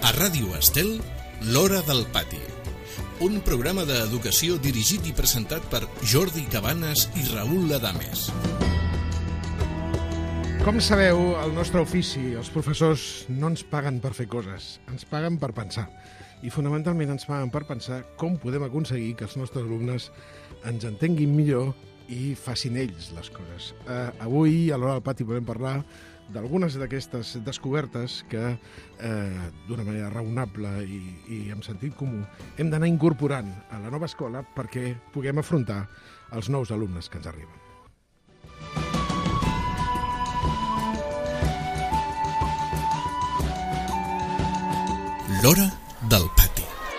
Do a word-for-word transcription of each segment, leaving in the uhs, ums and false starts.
A Ràdio Estel, l'Hora del Pati. Un programa d'educació dirigit i presentat per Jordi Cabanes i Raül Ladames. Com sabeu, el nostre ofici, els professors, no ens paguen per fer coses, ens paguen per pensar. I fonamentalment ens paguen per pensar com podem aconseguir que els nostres alumnes ens entenguin millor i facin ells les coses. Uh, avui, a l'Hora del Pati, podem parlar d'algunes d'aquestes descobertes que, eh, d'una manera raonable i, i amb sentit comú, hem d'anar incorporant a la nova escola perquè puguem afrontar els nous alumnes que ens arriben. L'Hora del Pati.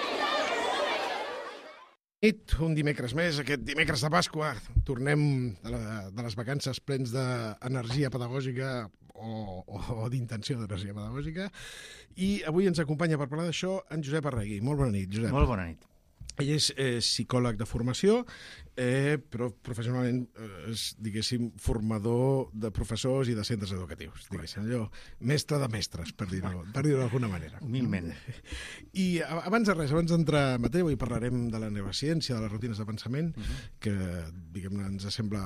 Un dimecres més, aquest dimecres de Pasqua, tornem de, la, de les vacances plens d'energia pedagògica o, o, o d'intenció d'energia pedagògica, i avui ens acompanya per parlar d'això en Josep Arregui. Molt bona nit, Josep. Molt bona nit. Ell és eh, psicòleg de formació, eh, però professionalment eh, és, diguéssim, formador de professors i de centres educatius, diguéssim, allò, mestre de mestres, per dir-ho per dir-ho d'alguna manera. Humilment. I abans de res, abans d'entrar en matèria, avui parlarem de la neurociència, de les rutines de pensament, uh-huh. que, diguem-ne, ens sembla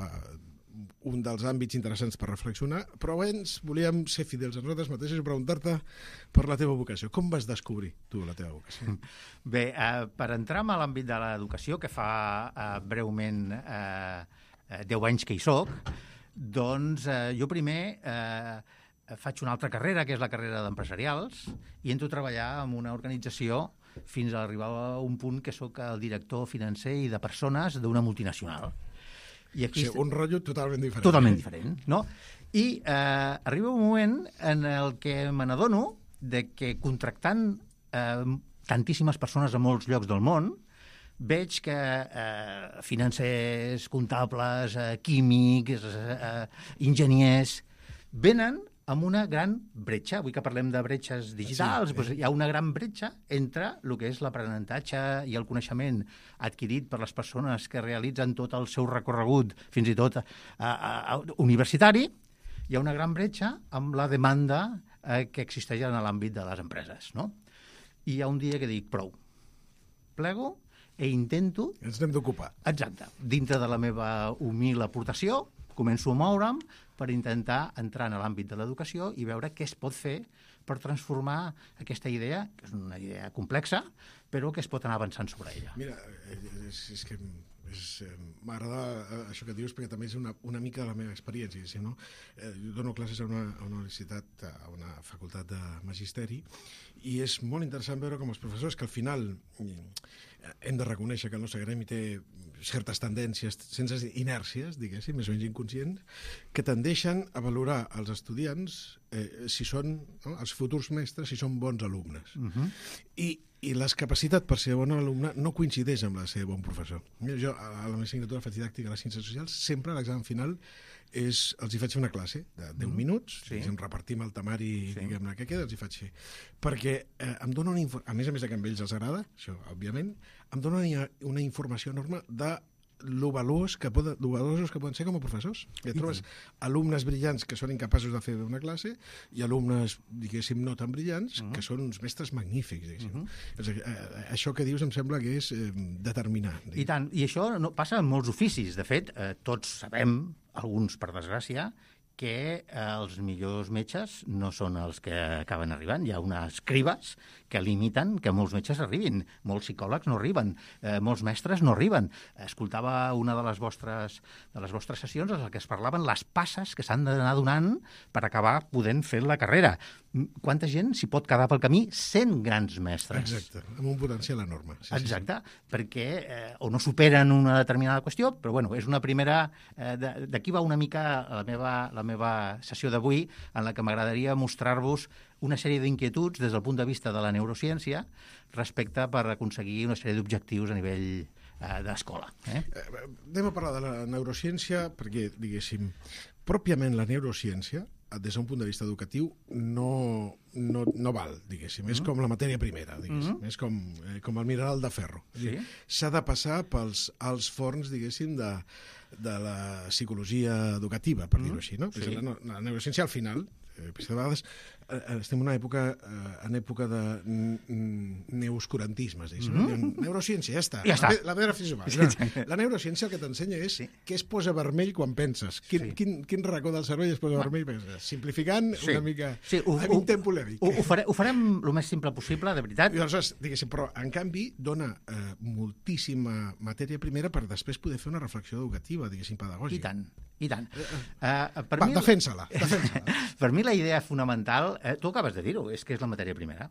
un dels àmbits interessants per reflexionar, però abans volíem ser fidels a nosaltres mateixos i preguntar-te per la teva vocació. Com vas descobrir tu la teva vocació? Bé, eh, per entrar a l'àmbit de l'educació, que fa eh, breument eh, deu anys que hi soc, doncs eh, jo primer eh, faig una altra carrera, que és la carrera d'empresarials, i entro a treballar en una organització fins a arribar a un punt que sóc el director financer i de persones d'una multinacional. I aquí... O sigui, un rotllo totalment diferent. Totalment diferent, no? I eh, arriba un moment en el que me n'adono de que contractant eh, tantíssimes persones a molts llocs del món, veig que eh, financers, comptables, eh, químics, eh, enginyers, venen amb una gran bretxa. Avui que parlem de bretxes digitals, sí, doncs hi ha una gran bretxa entre el que és l'aprenentatge i el coneixement adquirit per les persones que realitzen tot el seu recorregut, fins i tot a, a, a, universitari. Hi ha una gran bretxa amb la demanda eh, que existeix en l'àmbit de les empreses, no? I hi ha un dia que dic, prou, plego i intento... Ens n'hem d'ocupar. Exacte. Dintre de la meva humil aportació, començo a moure'm per intentar entrar en l'àmbit de l'educació i veure què es pot fer per transformar aquesta idea, que és una idea complexa, però que es pot anar avançant sobre ella. Mira, és, és que m'agrada això que dius perquè també és una, una mica de la meva experiència. Si no? eh, jo dono classes a una, a una universitat, a una facultat de magisteri, i és molt interessant veure com els professors, que al final hem de reconèixer que el nostre gremi té certes tendències, sense inèrcies, diguéssim, més o menys inconscients, que tendeixen a valorar els estudiants eh, si són, no, els futurs mestres, si són bons alumnes. Uh-huh. I, i la capacitat per ser bon alumne no coincideix amb la de ser bon professor. Jo, a la meva assignatura faig didàctica a les ciències socials, sempre a l'examen final és, els hi faig fer una classe de deu uh-huh. minuts, sí. Em repartim el temari, sí. diguem-ne, què queda, els hi faig fer. Perquè eh, em dona una informació, a més a més que a ells els agrada, això, òbviament, em dona una, una informació enorme de lo valuós que poden, lo valuosos que poden ser com a professors. I et trobes alumnes brillants que són incapaços de fer una classe i alumnes, diguéssim, no tan brillants, uh-huh. que són uns mestres magnífics, diguéssim. Uh-huh. És a dir, eh, això que dius em sembla que és eh, determinant. Diguéssim. I tant, i això no, passa en molts oficis. De fet, eh, tots sabem, alguns per desgràcia, que eh, els millors metges no són els que acaben arribant. Hi ha unes cribes que limiten que molts metges arribin. Molts psicòlegs no arriben, eh, molts mestres no arriben. Escoltava una de les vostres, de les vostres sessions en què es parlaven les passes que s'han d'anar donant per acabar podent fer la carrera. Quanta gent s'hi pot quedar pel camí sent grans mestres? Exacte, amb un potencial enorme. Sí, Exacte, sí, sí. perquè eh, o no superen una determinada qüestió, però bueno, és una primera... Eh, d'aquí va una mica la meva, la meva sessió d'avui, en la que m'agradaria mostrar-vos una sèrie d'inquietuds des del punt de vista de la neurociència respecte per aconseguir una sèrie d'objectius a nivell eh, d'escola. Eh? Eh, anem a parlar de la neurociència perquè, diguéssim, pròpiament la neurociència, des d'un punt de vista educatiu, no, no, no val, diguéssim. Mm-hmm. És com la matèria primera, diguéssim. Mm-hmm. És com, eh, com el mineral de ferro. Sí. S'ha de passar pels als forns, diguéssim, de, de la psicologia educativa, per mm-hmm. dir-ho així. No? Sí. La, la neurociència, al final, Eh, de vegades eh, estem en una època, eh, en època de neoscurantisme, es diu, mm-hmm. neurociència, ja està. Ja està. La, la pedra filosofal. Sí, la neurociència el que t'ensenya és sí. què es posa vermell quan penses. Quin, sí. quin, quin racó del cervell es posa vermell? Simplificant sí. una mica... Sí, ho, a mi em temps polèmic. Ho, ho, farem, ho farem el més simple possible, de veritat. I aleshores, diguéssim, però en canvi dona eh, moltíssima matèria primera per després poder fer una reflexió educativa, diguéssim, pedagògica. I tant, i tant. Uh, per Va, mi, defensa-la, defensa-la. Per mi la idea fonamental, eh, tu acabes de dir-ho, és que és la matèria primera.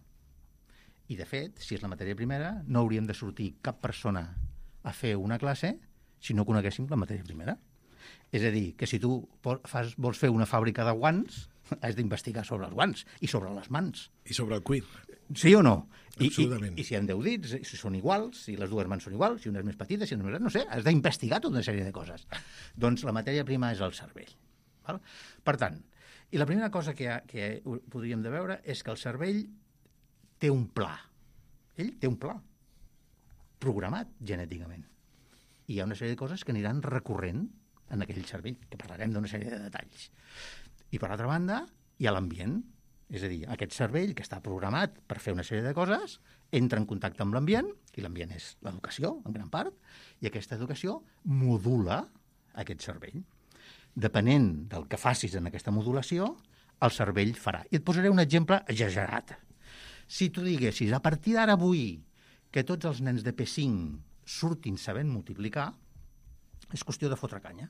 I, de fet, si és la matèria primera, no hauríem de sortir cap persona a fer una classe si no coneguéssim la matèria primera. És a dir, que si tu fas, vols fer una fàbrica de guants, has d'investigar sobre els guants i sobre les mans. I sobre el cuir. Sí o no? I, Absolutament. I, i si hi ha deu dits, si són iguals, si les dues mans són iguals, si una és més petita, si una és més... No sé, has d'investigar tota una sèrie de coses. Doncs la matèria prima és el cervell. Val? Per tant, i la primera cosa que, ha, que podríem de veure és que el cervell té un pla. Ell té un pla programat genèticament. I hi ha una sèrie de coses que aniran recorrent en aquell cervell, que parlarem d'una sèrie de detalls. I, per altra banda, hi ha l'ambient. És a dir, aquest cervell que està programat per fer una sèrie de coses entra en contacte amb l'ambient, i l'ambient és l'educació, en gran part, i aquesta educació modula aquest cervell. Depenent del que facis en aquesta modulació, el cervell farà. I et posaré un exemple exagerat. Si tu diguessis, a partir d'ara avui, que tots els nens de P cinc surtin sabent multiplicar, és qüestió de fotre canya.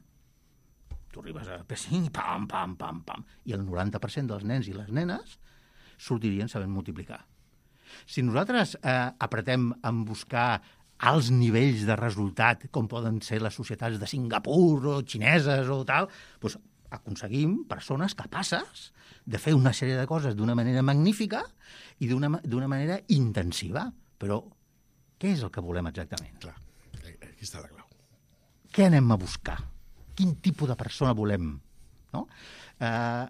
Tu arribes a P cinc, pam, pam, pam, pam, i el noranta per cent dels nens i les nenes sortirien sabent multiplicar. Si nosaltres eh, apretem en buscar alts nivells de resultat, com poden ser les societats de Singapur o xineses o tal, doncs aconseguim persones capaces de fer una sèrie de coses d'una manera magnífica i d'una d'una manera intensiva. Però què és el que volem exactament? Clar, aquí està la clau. Què anem a buscar? Quin tipus de persona volem? No? Eh,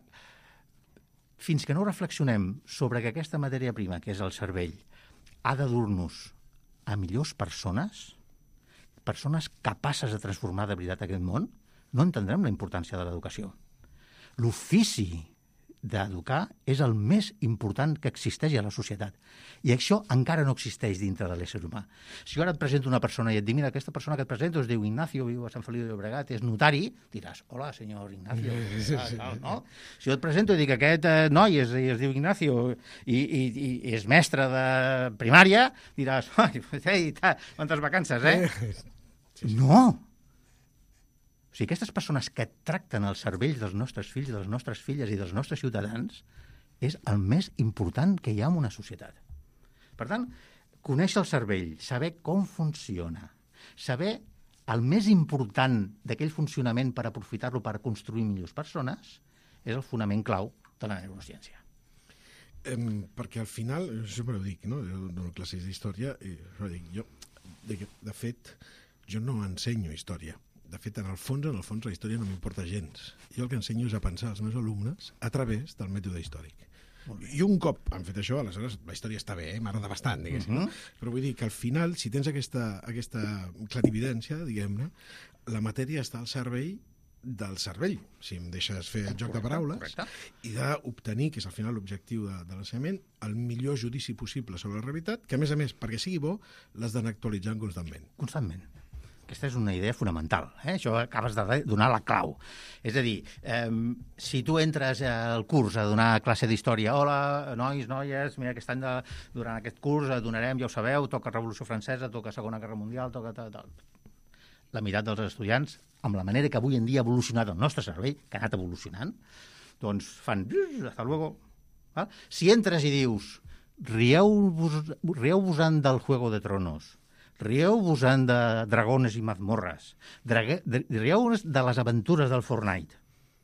fins que no reflexionem sobre que aquesta matèria prima, que és el cervell, ha de dur-nos a millors persones, persones capaces de transformar de veritat aquest món, no entendrem la importància de l'educació. L'ofici d'educar és el més important que existeix a la societat. I això encara no existeix dintre de l'ésser humà. Si jo ara et presento una persona i et dic, mira, aquesta persona que et presento es diu Ignacio, viu a Sant Feliu de Llobregat, és notari, diràs, hola, senyor Ignacio. Sí, sí, sí. No? Si jo et presento i dic, aquest eh, noi es, es diu Ignacio i, i, i és mestre de primària, diràs, ei, quantes vacances, eh? Sí, sí. No! O sigui, aquestes persones que tracten els cervells dels nostres fills, de les nostres filles i dels nostres ciutadans és el més important que hi ha en una societat. Per tant, conèixer el cervell, saber com funciona, saber el més important d'aquell funcionament per aprofitar-lo per construir millors persones, és el fonament clau de la neurociència. Eh, perquè al final, jo sempre ho dic, no? Jo dono classes d'història i dic, jo, de, de fet, jo no ensenyo història. De fet, en el fons, en el fons, la història no m'importa gens. Jo el que ensenyo és a pensar als meus alumnes a través del mètode històric. I un cop han fet això, aleshores la història està bé, eh? M'agrada bastant, diguéssim. Uh-huh. Però vull dir que al final, si tens aquesta, aquesta clarividència, diguem-ne, la matèria està al servei del cervell, si em deixes fer el joc de paraules, correcte. I d'obtenir, que és al final l'objectiu de, de l'ensenyament, el millor judici possible sobre la realitat, que a més a més, perquè sigui bo, l'has d'anar actualitzant constantment. Constantment. Aquesta és una idea fonamental. Eh? Això acabes de donar la clau. És a dir, eh, si tu entres al curs a donar classe d'història, hola, nois, noies, mira, aquest any de, durant aquest curs donarem, ja ho sabeu, toca Revolució Francesa, toca Segona Guerra Mundial, toca tal, tal. La meitat dels estudiants, amb la manera que avui en dia ha evolucionat el nostre cervell, que ha anat evolucionant, doncs fan, hasta luego. Val? Si entres i dius, rieu-vos, rieu-vos-en del Juego de Tronos, rieu-vos-en de dragones i mazmorres, rieu-vos de les aventures del Fortnite.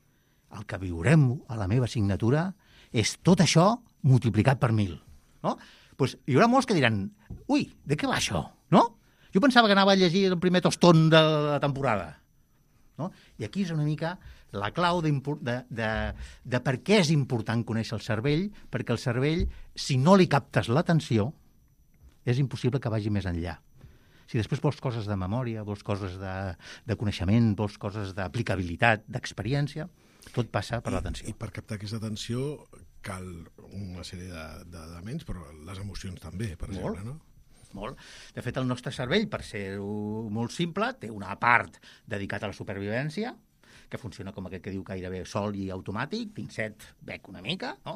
El que viurem a la meva assignatura és tot això multiplicat per mil. No? Pues hi haurà molts que diran, ui, de què va això? No? Jo pensava que anava a llegir el primer tostón de la temporada. No? I aquí és una mica la clau de, de, de, de per què és important conèixer el cervell, perquè el cervell, si no li captes l'atenció, és impossible que vagi més enllà. Si després vols coses de memòria, vols coses de, de coneixement, vols coses d'aplicabilitat, d'experiència, Tot passa per l'atenció. I, I per captar aquesta atenció cal una sèrie d'elements, però les emocions també, per exemple, no? Molt. De fet, el nostre cervell, per ser-ho molt simple, té una part dedicada a la supervivència, que funciona com aquest que diu gairebé sol i automàtic, tinc set, bec una mica, no?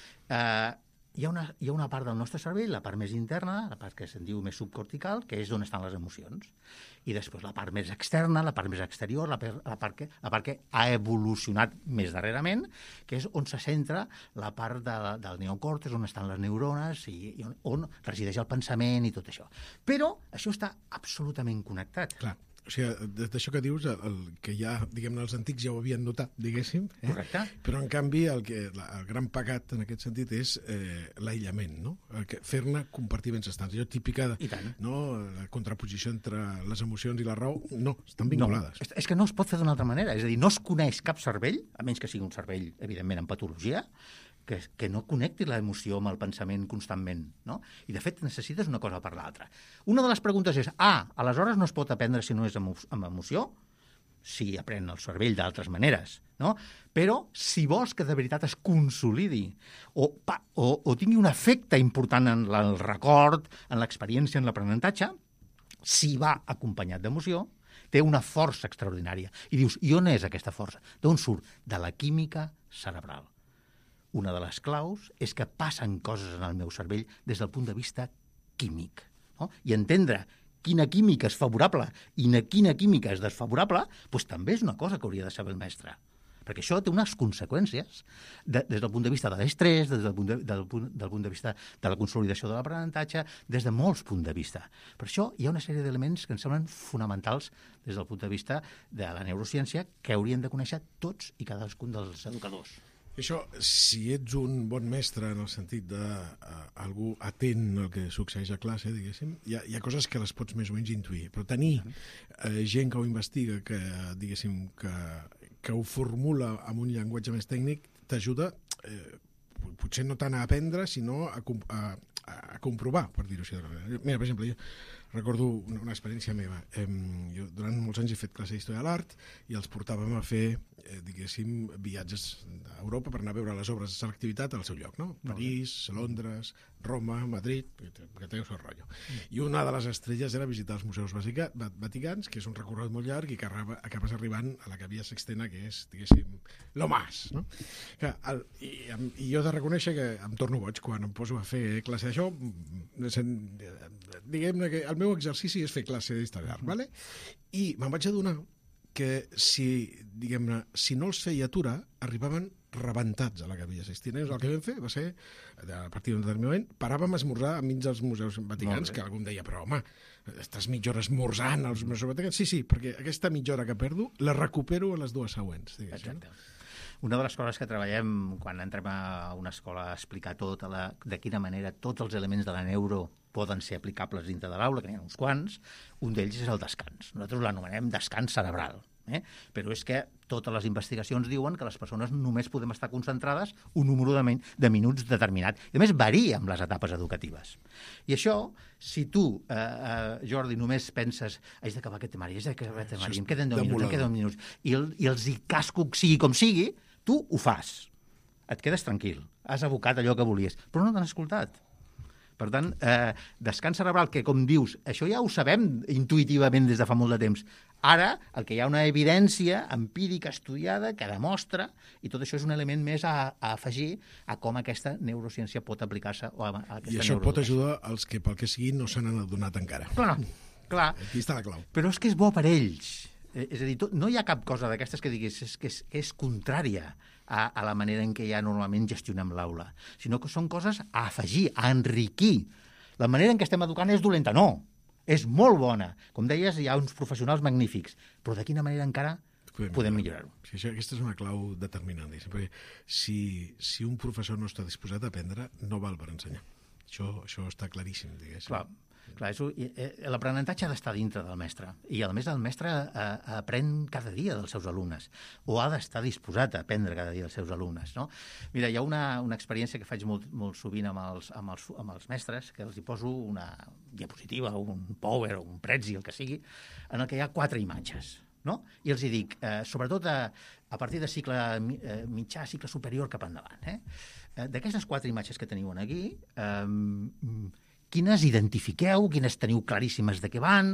Eh, hi ha una, hi ha una part del nostre cervell, la part més interna, la part que se'n diu més subcortical, que és on estan les emocions. I després la part més externa, la part més exterior, la, per, la, part, que, la part que ha evolucionat més darrerament, que és on se centra la part de, del neocòrtex, on estan les neurones i, i on, on resideix el pensament i tot això. Però això està absolutament connectat. Clar. O sigui, d'això que dius, el, el que ja, diguem-ne, els antics ja ho havien notat, diguéssim. Eh? Correcte. Però, en canvi, el, que, el gran pecat en aquest sentit és eh, l'aïllament, no? Fer-ne compartiments estants. Allò típica, de, no? La contraposició entre les emocions i la raó, no, estan vinculades. No, és, és que no es pot fer d'una altra manera. És a dir, no es coneix cap cervell, a menys que sigui un cervell, evidentment, en patologia, que, que no connecti l'emoció amb el pensament constantment, no? I, de fet, necessites una cosa per l'altra. Una de les preguntes és, ah, aleshores no es pot aprendre si no és amb, amb emoció? Sí, aprèn el cervell d'altres maneres, no? Però, si vols que de veritat es consolidi o, pa, o, o tingui un efecte important en el record, en l'experiència, en l'aprenentatge, si va acompanyat d'emoció, té una força extraordinària. I dius, i on és aquesta força? D'on surt? De la química cerebral. Una de les claus és que passen coses en el meu cervell des del punt de vista químic. No? I entendre quina química és favorable i quina química és desfavorable, doncs també és una cosa que hauria de saber el mestre. Perquè això té unes conseqüències de, des del punt de vista de l'estrès, des del punt de, del, punt, del punt de vista de la consolidació de l'aprenentatge, des de molts punts de vista. Per això hi ha una sèrie d'elements que ens semblen fonamentals des del punt de vista de la neurociència que haurien de conèixer tots i cadascun dels educadors. I això, si ets un bon mestre en el sentit d'algú uh, atent al que succeeix a classe, diguéssim, hi ha, hi ha coses que les pots més o menys intuir, però tenir uh, gent que ho investiga, que, diguéssim, que, que ho formula amb un llenguatge més tècnic, t'ajuda, eh, potser no tant a aprendre, sinó a, a, a comprovar, per dir-ho així. Mira, per exemple, jo recordo una, una experiència meva. Eh, jo durant molts anys he fet classe d'Història de l'Art i els portàvem a fer, eh, diguéssim, viatges a Europa per anar a veure les obres de selectivitat al seu lloc, no? París, Londres, Roma, Madrid, que té el seu rotllo. Mm. I una de les estrelles era visitar els museus vaticans, que és un recorregut molt llarg i que acabes arribant a la Capella Sixtina, que és, diguéssim, lo más, no? Que el, i, I jo he de reconèixer que em torno boig quan em poso a fer classe d'això. Diguem-ne que el meu exercici és fer classe d'història d'art, ¿vale? I me'n vaig adonar que si, diguem-ne, si no els feia aturar, arribaven rebentats a la Capella Sixtina. El que vam fer va ser, a partir d'un determinat moment, paràvem a esmorzar enmig dels museus vaticans, que algú em deia, però home, estàs mitja hora esmorzant als museus vaticans? Sí, sí, perquè aquesta mitja hora que perdo la recupero a les dues següents. Exacte. No? Una de les coses que treballem quan entrem a una escola a explicar tot, a la, de quina manera tots els elements de la neuro poden ser aplicables dintre de l'aula, que n'hi ha uns quants, un d'ells és el descans. Nosaltres l'anomenem descans cerebral. Eh? Però és que totes les investigacions diuen que les persones només podem estar concentrades un número de, de minuts determinat. I a més, varia amb les etapes educatives. I això, si tu, eh, eh, Jordi, només penses haig d'acabar aquest temari, haig d'acabar aquest temari, em queden deu minuts, em queden minuts, i, el, i els hi casco sigui com sigui, tu ho fas. Et quedes tranquil. Has abocat allò que volies, però no t'han escoltat. Per tant, eh, descans cerebral, que, com dius, això ja ho sabem intuïtivament des de fa molt de temps. Ara, el que hi ha una evidència empírica estudiada que demostra, i tot això és un element més a, a afegir a com aquesta neurociència pot aplicar-se. O a, a aquesta I això pot ajudar als que, pel que sigui, no se n'han adonat encara. Clar, clar. Aquí està la clau. Però és que és bo per ells. És a dir, tot, no hi ha cap cosa d'aquestes que diguis és, que és, que és contrària a, a la manera en què ja normalment gestionem l'aula, sinó que són coses a afegir, a enriquir. La manera en què estem educant és dolenta, no. És molt bona. Com deies, hi ha uns professionals magnífics, però de quina manera encara podem, podem millorar-ho. Sí, això, aquesta és una clau determinant. Perquè si, si un professor no està disposat a aprendre, no val per ensenyar. Això, això està claríssim, diguéssim. Clar. Clar, l'aprenentatge ha d'estar dintre del mestre i, a més, el mestre eh, aprèn cada dia dels seus alumnes o ha d'estar disposat a aprendre cada dia dels seus alumnes, no? Mira, hi ha una, una experiència que faig molt, molt sovint amb els, amb, els, amb els mestres, que els hi poso una diapositiva, un power o un Prezi, el que sigui, en el que hi ha quatre imatges. no? I els hi dic, eh, sobretot a, a partir de cicle eh, mitjà, cicle superior cap endavant, eh? D'aquestes quatre imatges que teniu aquí, eh, quines identifiqueu, quines teniu claríssimes de què van,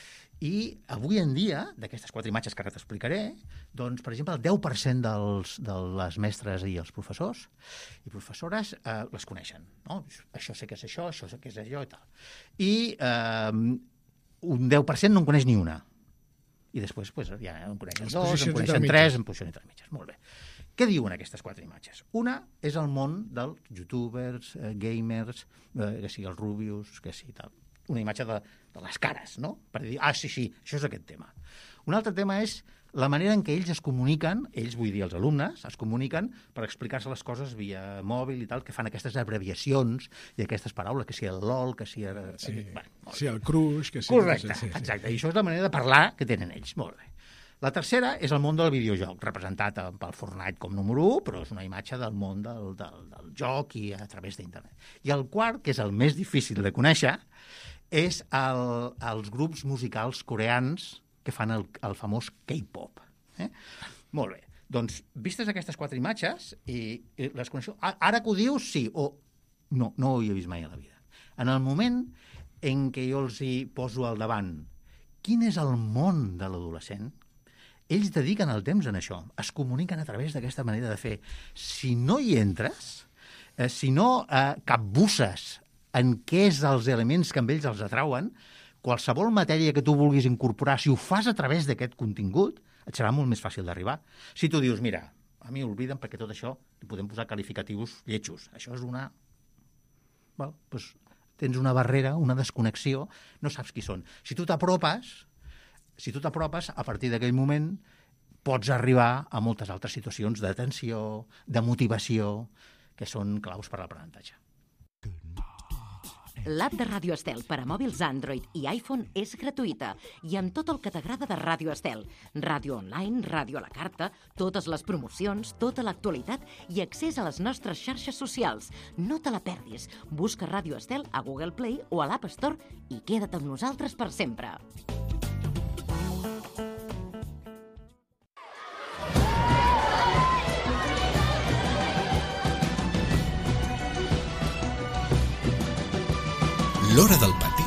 i avui en dia, d'aquestes quatre imatges que ara t'explicaré, doncs, per exemple, el deu per cent dels, de les mestres i els professors i professores eh, les coneixen, no? Això sé que és això, això sé que és allò i tal. I eh, un deu per cent no en coneix ni una. I després pues, ja en coneixen dos, en coneixen tres, en posicions intermitges. Molt bé. Què diuen aquestes quatre imatges? Una és el món dels youtubers, eh, gamers, eh, que sigui el Rubius, que sigui tal. Una imatge de, de les cares, no? Per dir, ah, sí, sí, això és aquest tema. Un altre tema és la manera en què ells es comuniquen, ells vull dir els alumnes, es comuniquen per explicar-se les coses via mòbil i tal, que fan aquestes abreviacions i aquestes paraules, que sigui el LOL, que sigui... Sí, bueno, sí el cruix, que sí... Correcte, sí, sí. exacte. I això és la manera de parlar que tenen ells. Molt bé. La tercera és el món del videojoc, representat pel Fortnite com número u, però és una imatge del món del, del, del joc i a través d'internet. I el quart, que és el més difícil de conèixer, és el, els grups musicals coreans que fan el, el famós K-pop. Eh? Molt bé. Doncs, vistes aquestes quatre imatges, i, i les coneixeu... Ara que ho dius, sí, o no, no ho havia vist mai a la vida. En el moment en què jo els hi poso al davant quin és el món de l'adolescent, ells dediquen el temps en això, es comuniquen a través d'aquesta manera de fer. Si no hi entres, eh, si no eh, capbusses en què és els elements que amb ells els atrauen, qualsevol matèria que tu vulguis incorporar, si ho fas a través d'aquest contingut, et serà molt més fàcil d'arribar. Si tu dius, mira, a mi obliden perquè tot això li podem posar qualificatius lletjos. Això és una... Well, doncs tens una barrera, una desconnexió, no saps qui són. Si tu t'apropes, si tu t'apropes, a partir d'aquell moment pots arribar a moltes altres situacions d'atenció, de motivació, que són claus per a l'aprenentatge. L'app de Ràdio Estel per a mòbils Android i iPhone és gratuïta i amb tot el que t'agrada de Ràdio Estel. Ràdio online, ràdio a la carta, totes les promocions, tota l'actualitat i accés a les nostres xarxes socials. No te la perdis. Busca Ràdio Estel a Google Play o a l'App Store i queda't amb nosaltres per sempre. L'Hora del Pati.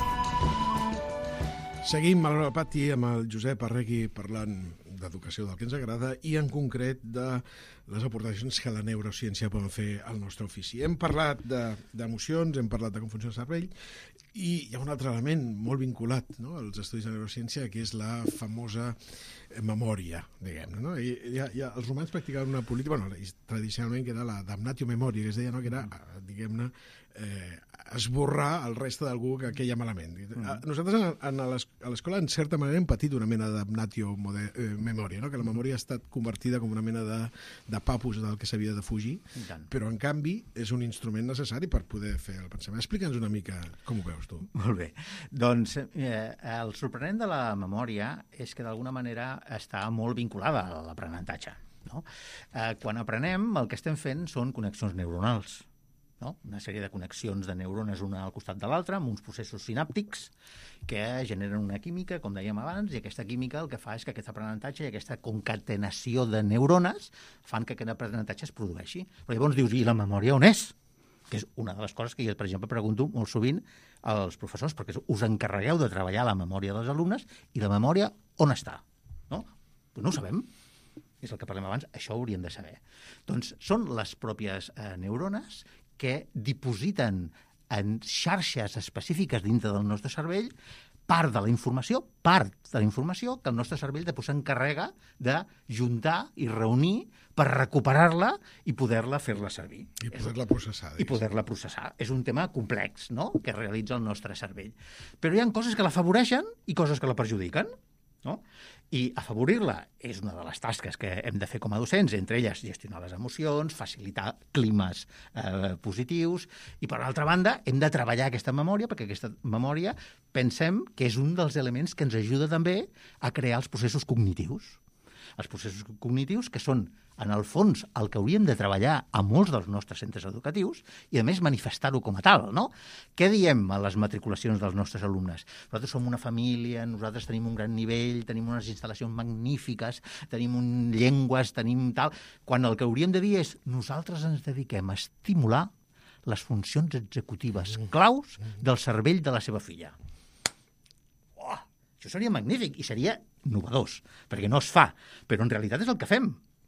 Seguim a l'Hora del Pati amb el Josep Arregui parlant d'educació, del que ens agrada, i en concret de les aportacions que la neurociència poden fer al nostre ofici. Hem parlat d'emocions, de, hem parlat de com funciona el cervell, i hi ha un altre element molt vinculat, no?, als estudis de neurociència, que és la famosa memòria, diguem-ne, no? I, i, i els romans practicaven una política, bueno, tradicionalment, que era la damnatio memoria, que es deia, no?, que era, diguem-ne, eh, esborrar el reste d'algú que queia malament. Mm. Nosaltres a l'escola, en certa manera, hem patit una mena de damnatio eh, memoria, no?, que la memòria ha estat convertida com una mena de, de papus del que s'havia de fugir, però en canvi és un instrument necessari per poder fer el pensament. Explica'ns una mica com ho veus tu. Molt bé. Doncs eh, el sorprenent de la memòria és que d'alguna manera està molt vinculada a l'aprenentatge, no? Eh, quan aprenem, el que estem fent són connexions neuronals, no? Una sèrie de connexions de neurones una al costat de l'altra, amb uns processos sinàptics que generen una química, com dèiem abans, i aquesta química el que fa és que aquest aprenentatge i aquesta concatenació de neurones fan que aquest aprenentatge es produeixi. Però llavors dius, i la memòria on és? Que és una de les coses que jo, per exemple, pregunto molt sovint als professors, perquè us encarregueu de treballar la memòria dels alumnes, i la memòria on està? No? Pues no ho sabem. És el que parlem abans, això ho hauríem de saber. Doncs són les pròpies eh, neurones que dipositen en xarxes específiques dintre del nostre cervell part de la informació, part de la informació que el nostre cervell després s'encarrega de juntar i reunir per recuperar-la i poder-la fer-la servir. I poder-la processar. I poder-la processar. És un tema complex, no?, que realitza el nostre cervell. Però hi ha coses que l'afavoreixen i coses que la perjudiquen, no? I afavorir-la és una de les tasques que hem de fer com a docents, entre elles gestionar les emocions, facilitar climes eh, positius, i per l'altra banda hem de treballar aquesta memòria, perquè aquesta memòria pensem que és un dels elements que ens ajuda també a crear els processos cognitius. els processos cognitius, que són, en el fons, el que hauríem de treballar a molts dels nostres centres educatius i, a més, manifestar-ho com a tal, no? Què diem a les matriculacions dels nostres alumnes? Nosaltres som una família, nosaltres tenim un gran nivell, tenim unes instal·lacions magnífiques, tenim un llengües, tenim tal... Quan el que hauríem de dir és nosaltres ens dediquem a estimular les funcions executives claus del cervell de la seva filla. Oh, això seria magnífic i seria innovadors, perquè no es fa, però en realitat és el que fem.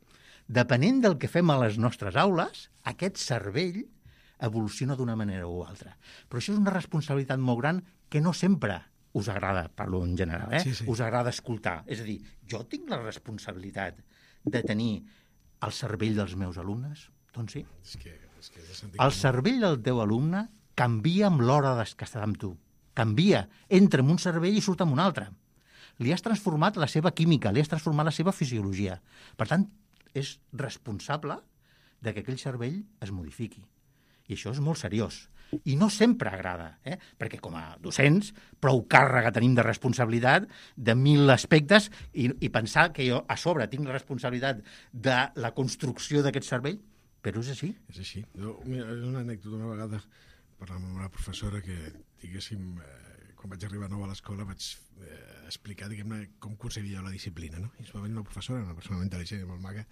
Depenent del que fem a les nostres aules, aquest cervell evoluciona d'una manera o altra. Però això és una responsabilitat molt gran que no sempre us agrada, parlo en general, eh? Sí, sí. Us agrada escoltar. És a dir, jo tinc la responsabilitat de tenir el cervell dels meus alumnes? Doncs sí. És que, és que és de el cervell del teu alumne canvia amb l'hora que està amb tu. Canvia. Entra en un cervell i surt en un altre. Li has transformat la seva química, li has transformat la seva fisiologia. Per tant, és responsable de que aquell cervell es modifiqui. I això és molt seriós. I no sempre agrada, eh? Perquè com a docents prou càrrega tenim de responsabilitat de mil aspectes i, i pensar que jo a sobre tinc la responsabilitat de la construcció d'aquest cervell, però és així. És així. Jo, mira, és una anècdota. Una vegada parlant amb una professora que, diguéssim, eh, quan vaig arribar nou a l'escola vaig eh, explicar, diguem-ne, com concebia la disciplina, no? I es va venir una professora, una persona molt intel·ligent i molt maga,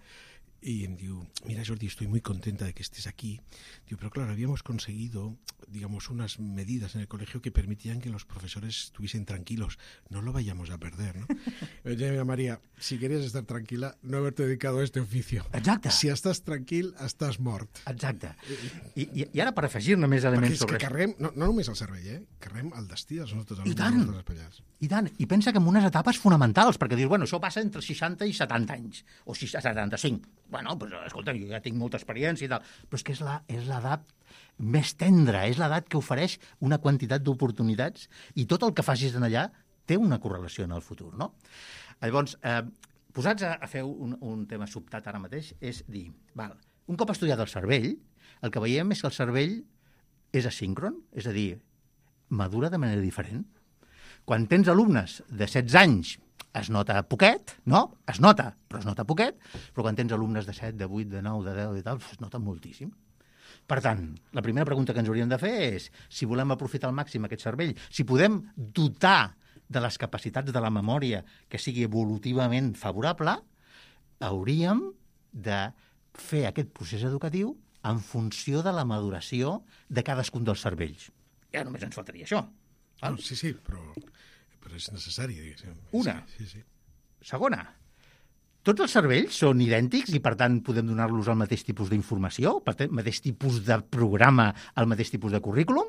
y em diu, mira Jordi, estoy muy contenta de que estés aquí. Digo, pero claro, habíamos conseguido, digamos, unas medidas en el colegio que permitían que los profesores estuviesen tranquilos. No lo vayamos a perder, ¿no? Mira, María, si querías estar tranquila, no haberte dedicado a este oficio. Exacte. Si estàs tranquil, estàs mort. Exacte. I, i, i ara, per afegir-ne més elements Perquè és sobre... que carrem, no, no només el cervell, eh? Carrem el destí dels nostres I alumnes, tant. dels nostres espellars. I tant. I pensa que en unes etapes fonamentals, perquè dius, bueno, això passa entre seixanta i setanta anys, o setanta-cinc. Bueno, pues, escolta, jo ja tinc molta experiència i tal, però és que és la, és l'edat més tendra, és l'edat que ofereix una quantitat d'oportunitats i tot el que facis en allà té una correlació en el futur, no? Llavors, eh, posats a, a fer un, un tema sobtat ara mateix, és dir, val, un cop estudiat el cervell, el que veiem és que el cervell és asíncron, és a dir, madura de manera diferent. Quan tens alumnes de setze anys, es nota poquet, no? Es nota, però es nota poquet, però quan tens alumnes de set, de vuit, de nou, de deu i tal, es nota moltíssim. Per tant, la primera pregunta que ens hauríem de fer és si volem aprofitar al màxim aquest cervell, si podem dotar de les capacitats de la memòria que sigui evolutivament favorable, hauríem de fer aquest procés educatiu en funció de la maduració de cadascun dels cervells. Ja només ens faltaria això. Ah, sí, sí, però, però és necessari, diguéssim. Una. Sí, sí. Segona, tots els cervells són idèntics i, per tant, podem donar-los el mateix tipus d'informació, el mateix tipus de programa, el mateix tipus de currículum?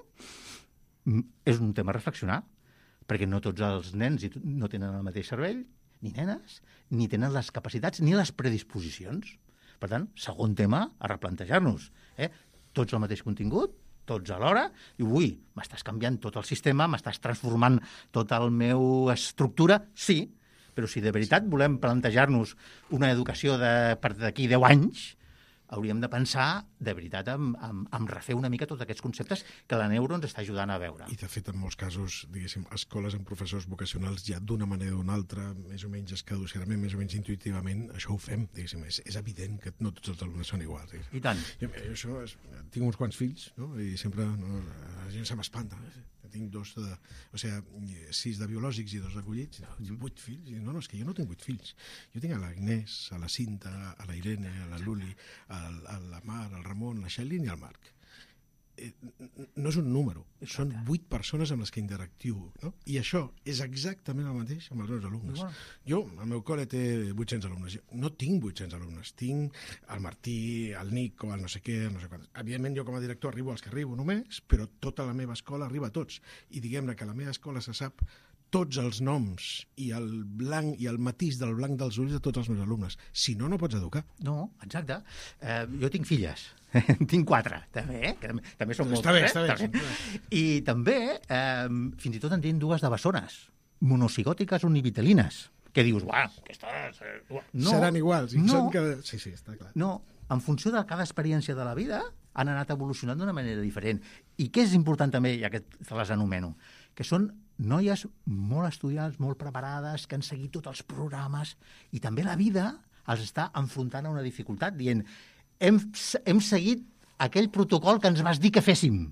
És un tema a reflexionar, perquè no tots els nens no tenen el mateix cervell, ni nenes, ni tenen les capacitats ni les predisposicions. Per tant, segon tema a replantejar-nos. Eh? Tots el mateix contingut, tots alhora, i ui, m'estàs canviant tot el sistema, m'estàs transformant tota la meva estructura, sí, però si de veritat volem plantejar-nos una educació de, per d'aquí deu anys, hauríem de pensar, de veritat, en, en, en refer una mica tots aquests conceptes que la neuro ens està ajudant a veure. I, de fet, en molts casos, diguéssim, escoles amb professors vocacionals ja d'una manera o d'una altra, més o menys escaducerament, més o menys intuïtivament, això ho fem, diguéssim. És, és evident que no tots els alumnes són iguals. Diguéssim. I tant. Jo, jo això és, tinc uns quants fills, no? I sempre no, la gent se m'espanta. Tinc dos de, o sigui, sis de biològics i dos d'acollits, no, vuit fills. I no, no, és que jo no tinc vuit fills. Jo tinc a l'Agnès, a la Cinta, a la Irene, a la Luli, a, a la Mar, al Ramon, la Xelin i al Marc. Eh, no és un número, són vuit persones amb les que interactiu, no? I això és exactament el mateix amb els meus alumnes. Bueno. Jo, el meu col·le té vuit-cents alumnes. Jo no tinc vuit-cents alumnes, tinc el Martí, el Nico, el no sé què, no sé quant. Evidentment, jo com a director arribo als que arribo només, però tota la meva escola arriba a tots. I diguem-ne que a la meva escola se sap tots els noms i el blanc i el matís del blanc dels ulls de tots els meus alumnes. Si no, no pots educar. No, exacte. Eh, jo tinc filles. Tinc quatre, també, eh? Que també, també són moltes. Està bé, eh? està bé. Està bé. I també, eh, fins i tot en tinc dues de bessones, monocigòtiques univitelines, que dius, uah, aquestes... No, seran iguals. I no, són cada... Sí, sí, està clar. No, en funció de cada experiència de la vida, han anat evolucionant d'una manera diferent. I què és important també, ja que te les anomeno, que són noies molt estudiants, molt preparades, que han seguit tots els programes, i també la vida els està enfrontant a una dificultat, dient hem, hem seguit aquell protocol que ens vas dir que féssim.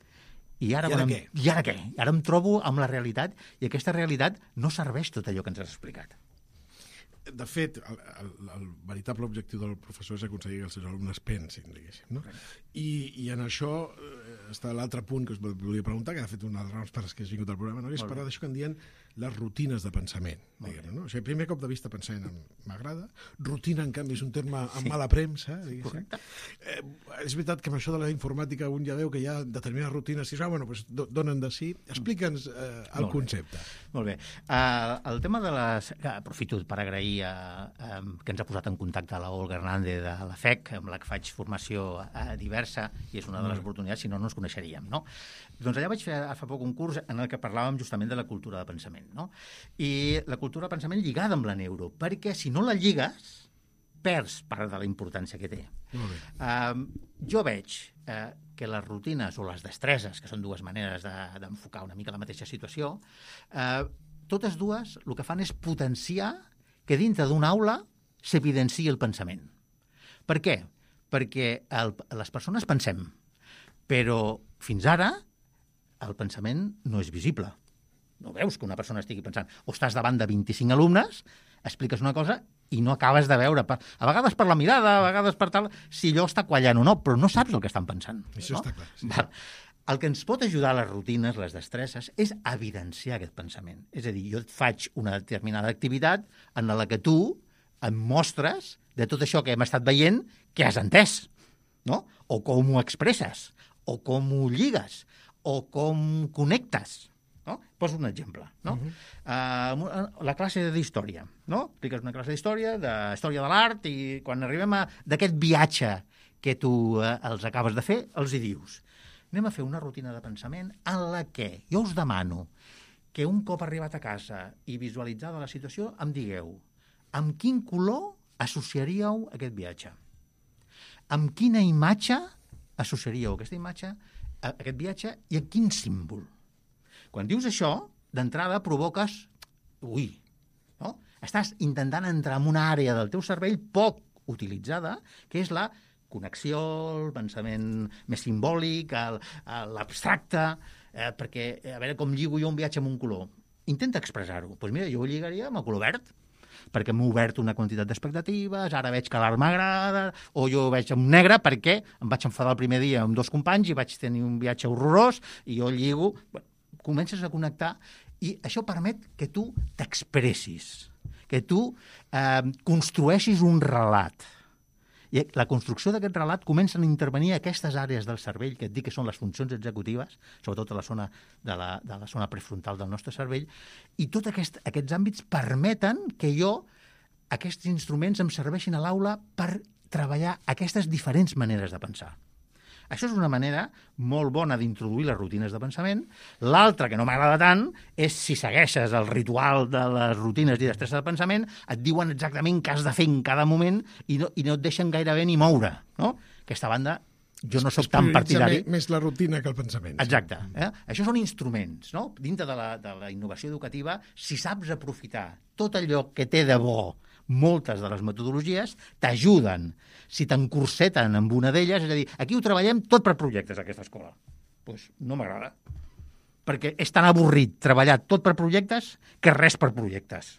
I ara, I ara em, què? I ara què? Ara em trobo amb la realitat, i aquesta realitat no serveix tot allò que ens has explicat. De fet, el, el, el veritable objectiu del professor és aconseguir que els seus alumnes pensin, diguéssim, no? I, i en això eh, està l'altre punt que us volia preguntar, que de fet una de les raons per les que has vingut al programa, no? És parlar d'això que en diuen les rutines de pensament, diguem, no? O sigui, primer cop de vista pensant m'agrada, rutina, en canvi, és un terme amb sí. mala premsa, diguéssim. Eh, és veritat que amb això de la informàtica un ja veu que hi ha determinades rutines, i ah, bueno, doncs donen de sí. Explica'ns eh, el Molt concepte. Bé. Molt bé. Uh, el tema de les... Aprofito per agrair a, a, que ens ha posat en contacte la Olga Hernández de la F E C, amb la que faig formació uh, diversa, i és una de les oportunitats, si no, no ens coneixeríem, no? Doncs allà vaig fer fa poc un curs en el que parlàvem justament de la cultura de pensament, no? I la cultura de pensament lligada amb la neuro, perquè si no la lligues, perds part de la importància que té. Molt bé. Uh, jo veig uh, que les rutines o les destreses, que són dues maneres d'enfocar de, una mica la mateixa situació, uh, totes dues el que fan és potenciar que dintre d'una aula s'evidenciï el pensament. Per què? Perquè el, les persones pensem, però fins ara el pensament no és visible. No veus que una persona estigui pensant. O estàs davant de vint-i-cinc alumnes, expliques una cosa i no acabes de veure. A vegades per la mirada, a vegades per tal, si allò està quallant o no, però no saps el que estan pensant. Això no? està clar. Sí. Val. El que ens pot ajudar a les rutines, les destreses, és evidenciar aquest pensament. És a dir, jo et faig una determinada activitat en la que tu em mostres de tot això que hem estat veient que has entès, no? O com ho expresses, o com ho lligues, o com connectes. No? Poso un exemple. No? Uh-huh. uh, la classe d'història. No? Expliques una classe d'història, de història de l'art, i quan arribem a d'aquest viatge que tu uh, els acabes de fer, els hi dius. Anem a fer una rutina de pensament en la que jo us demano que un cop arribat a casa i visualitzada la situació, em digueu amb quin color associaríeu aquest viatge? Amb quina imatge associaríeu aquesta imatge, aquest viatge, i a quin símbol? Quan dius això, d'entrada provoques... Ui, no? Estàs intentant entrar en una àrea del teu cervell poc utilitzada, que és la connexió, el pensament més simbòlic, l'abstracte, eh, perquè a veure com lligo jo un viatge amb un color. Intenta expressar-ho. Doncs mira, jo ho lligaria amb el color verd, perquè m'he obert una quantitat d'expectatives, ara veig que l'art m'agrada, o jo ho veig en negre perquè em vaig enfadar el primer dia amb dos companys i vaig tenir un viatge horrorós i jo lligo... Bueno, comences a connectar i això permet que tu t'expressis, que tu eh, construeixis un relat. I la construcció d'aquest relat comencen a intervenir aquestes àrees del cervell que et dic que són les funcions executives, sobretot a la zona de la, de la zona prefrontal del nostre cervell, i tots aquest, aquests àmbits permeten que jo, aquests instruments em serveixin a l'aula per treballar aquestes diferents maneres de pensar. Això és una manera molt bona d'introduir les rutines de pensament. L'altra, que no m'agrada tant, és si segueixes el ritual de les rutines i destreses de pensament, et diuen exactament què has de fer en cada moment i no, i no et deixen gairebé ni moure. No? Aquesta banda, jo no soc tan partidari. Més la rutina que el pensament. Exacte. Eh? Això són instruments. No? Dintre de la, de la innovació educativa, si saps aprofitar tot allò que té de bo, moltes de les metodologies t'ajuden. Si t'encurseten amb una d'elles, és a dir, aquí ho treballem tot per projectes, aquesta escola. Doncs pues no m'agrada. Perquè és tan avorrit treballar tot per projectes que res per projectes.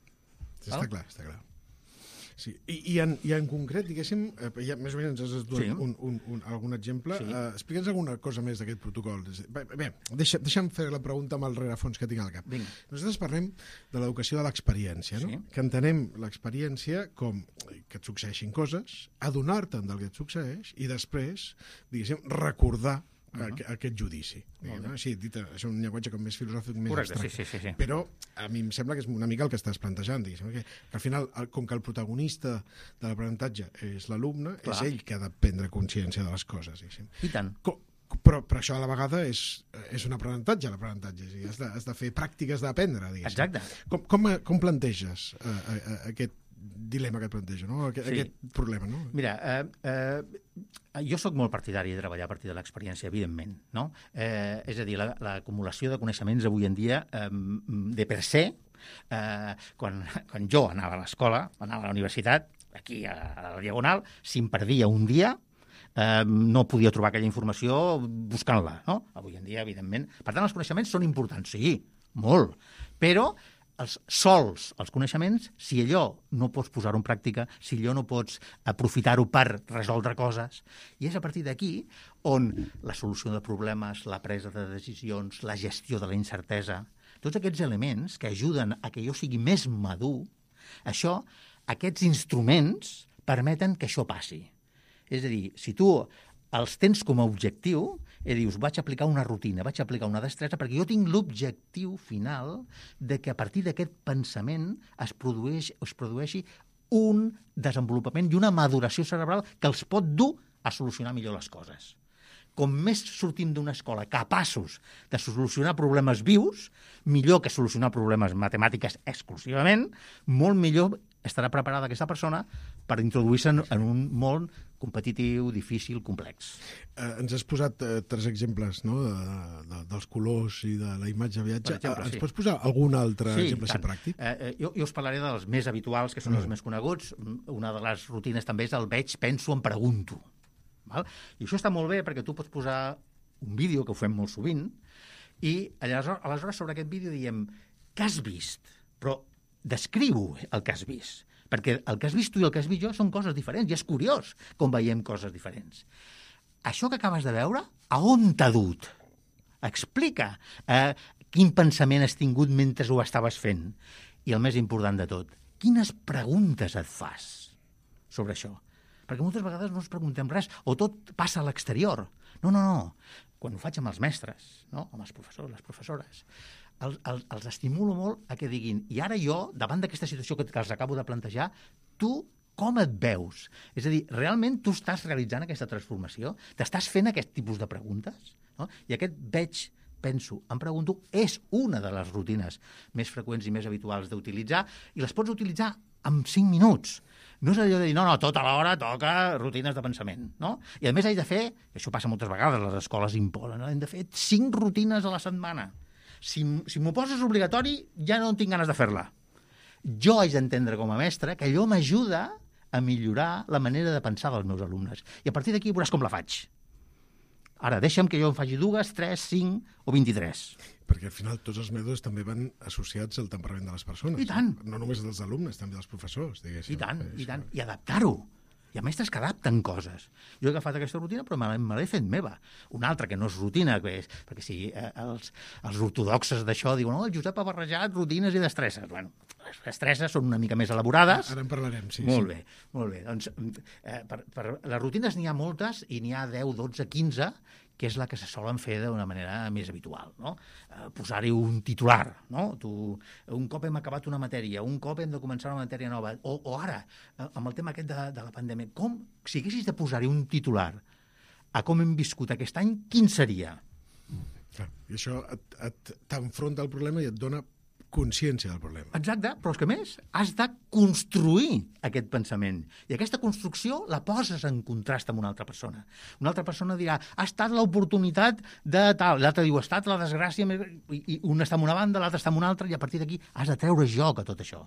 Està clar, està clar. Sí. I, i, en, I en concret, diguéssim, eh, ja més o menys ens has donat sí. un, un, un, algun exemple. Sí. Uh, Explica'ns alguna cosa més d'aquest protocol. Bé, bé deixa, deixa'm fer la pregunta amb el rerefons que tinc al cap. Vinga. Nosaltres parlem de l'educació de l'experiència, no? Sí. Que entenem l'experiència com que et succeeixin coses, adonar-te'n del que et succeeix i després, diguéssim, recordar Uh -huh. aquest judici. No? Sí, dit, és un llenguatge com més filosòfic, més Correcte, abstracte. sí, sí, sí, sí. Però a mi em sembla que és una mica el que estàs plantejant, diguéssim, que, que al final, com que el protagonista de l'aprenentatge és l'alumne, és ell que ha de prendre consciència de les coses. Diguéssim. I tant. Com, però, però això a la vegada és, és un aprenentatge, l'aprenentatge. És dir, has, de, has de fer pràctiques d'aprendre, diguéssim. Exacte. Com, com, com planteges uh, uh, aquest dilema que et planteja, no? Aquest, sí. aquest problema, no? Mira, eh, eh, jo sóc molt partidari de treballar a partir de l'experiència, evidentment, no? Eh, és a dir, l'acumulació la, de coneixements avui en dia, eh, de per se, eh, quan, quan jo anava a l'escola, anava a la universitat, aquí a, a la Diagonal, si em perdia un dia, eh, no podia trobar aquella informació buscant-la, no? Avui en dia, evidentment. Per tant, els coneixements són importants, sí, molt, però els sols, els coneixements, si allò no pots posar-ho en pràctica, si allò no pots aprofitar-ho per resoldre coses, i és a partir d'aquí on la solució de problemes, la presa de decisions, la gestió de la incertesa, tots aquests elements que ajuden a que jo sigui més madur, això, aquests instruments permeten que això passi. És a dir, si tu els tens com a objectiu, i dius, vaig aplicar una rutina, vaig aplicar una destresa, perquè jo tinc l'objectiu final de que a partir d'aquest pensament es, produeix, es produeixi un desenvolupament i una maduració cerebral que els pot dur a solucionar millor les coses. Com més sortim d'una escola capaços de solucionar problemes vius, millor que solucionar problemes matemàtiques exclusivament, molt millor estarà preparada aquesta persona per introduir-se en, en un món competitiu, difícil, complex. Eh, ens has posat eh, tres exemples, no?, de, de, dels colors i de la imatge de viatge. Exemple, ens sí. pots posar algun altre sí, exemple tant. pràctic? Eh, eh, jo, jo us parlaré dels més habituals, que són Mm. els més coneguts. Una de les rutines també és el veig, penso, em pregunto. Val? I això està molt bé perquè tu pots posar un vídeo, que ho fem molt sovint, i aleshores, aleshores sobre aquest vídeo diem què has vist? Però descriu el que has vist. Perquè el que has vist tu i el que has vist jo són coses diferents, i és curiós com veiem coses diferents. Això que acabes de veure, a on t'ha dut? Explica eh, quin pensament has tingut mentre ho estaves fent. I el més important de tot, quines preguntes et fas sobre això? Perquè moltes vegades no ens preguntem res, o tot passa a l'exterior. No, no, no. Quan ho faig amb els mestres, no? Amb els professors, les professores, els, els, els estimulo molt a que diguin, i ara jo, davant d'aquesta situació que, que els acabo de plantejar, tu com et veus? És a dir, realment tu estàs realitzant aquesta transformació? T'estàs fent aquest tipus de preguntes? No? I aquest veig, penso, em pregunto, és una de les rutines més freqüents i més habituals d'utilitzar, i les pots utilitzar en cinc minuts. No és allò de dir, no, no, tota l'hora toca rutines de pensament, no? I a més haig de fer, això passa moltes vegades, les escoles imposen, no? Hem de fer cinc rutines a la setmana. Si, si m'ho poses obligatori, ja no tinc ganes de fer-la. Jo haig d'entendre com a mestre que allò m'ajuda a millorar la manera de pensar dels meus alumnes. I a partir d'aquí veuràs com la faig. Ara, deixa'm que jo en faci dues, tres, cinc o vint-i-tres. Perquè al final tots els mètodes també van associats al temperament de les persones. I tant. No només dels alumnes, també dels professors, diguéssim. I tant, i tant. I adaptar-ho. Hi ha mestres que adapten coses. Jo he agafat aquesta rutina, però me l'he, me l'he fet meva. Una altra, que no és rutina, que és, perquè si eh, els, els ortodoxes d'això diuen oh, el Josep ha barrejat rutines i destreses. Bueno, les destreses són una mica més elaborades. Ara en parlarem, sí. Molt sí. bé, molt bé. Doncs, eh, per, per, les rutines n'hi ha moltes, i n'hi ha deu, dotze, quinze, que és la que se solen fer d'una manera més habitual, no? Eh, posar-hi un titular, no? Tu, un cop hem acabat una matèria, un cop hem de començar una matèria nova, o, o ara, eh, amb el tema aquest de, de la pandèmia, com, si haguessis de posar-hi un titular a com hem viscut aquest any, quin seria? Clar, i això et, et, t'enfronta al problema i et dona consciència del problema. Exacte, però és que més has de construir aquest pensament. I aquesta construcció la poses en contrast amb una altra persona. Una altra persona dirà, ha estat l'oportunitat de tal, l'altre diu, ha estat la desgràcia, i, i un està en una banda, l'altre està en una altra, i a partir d'aquí has de treure joc a tot això.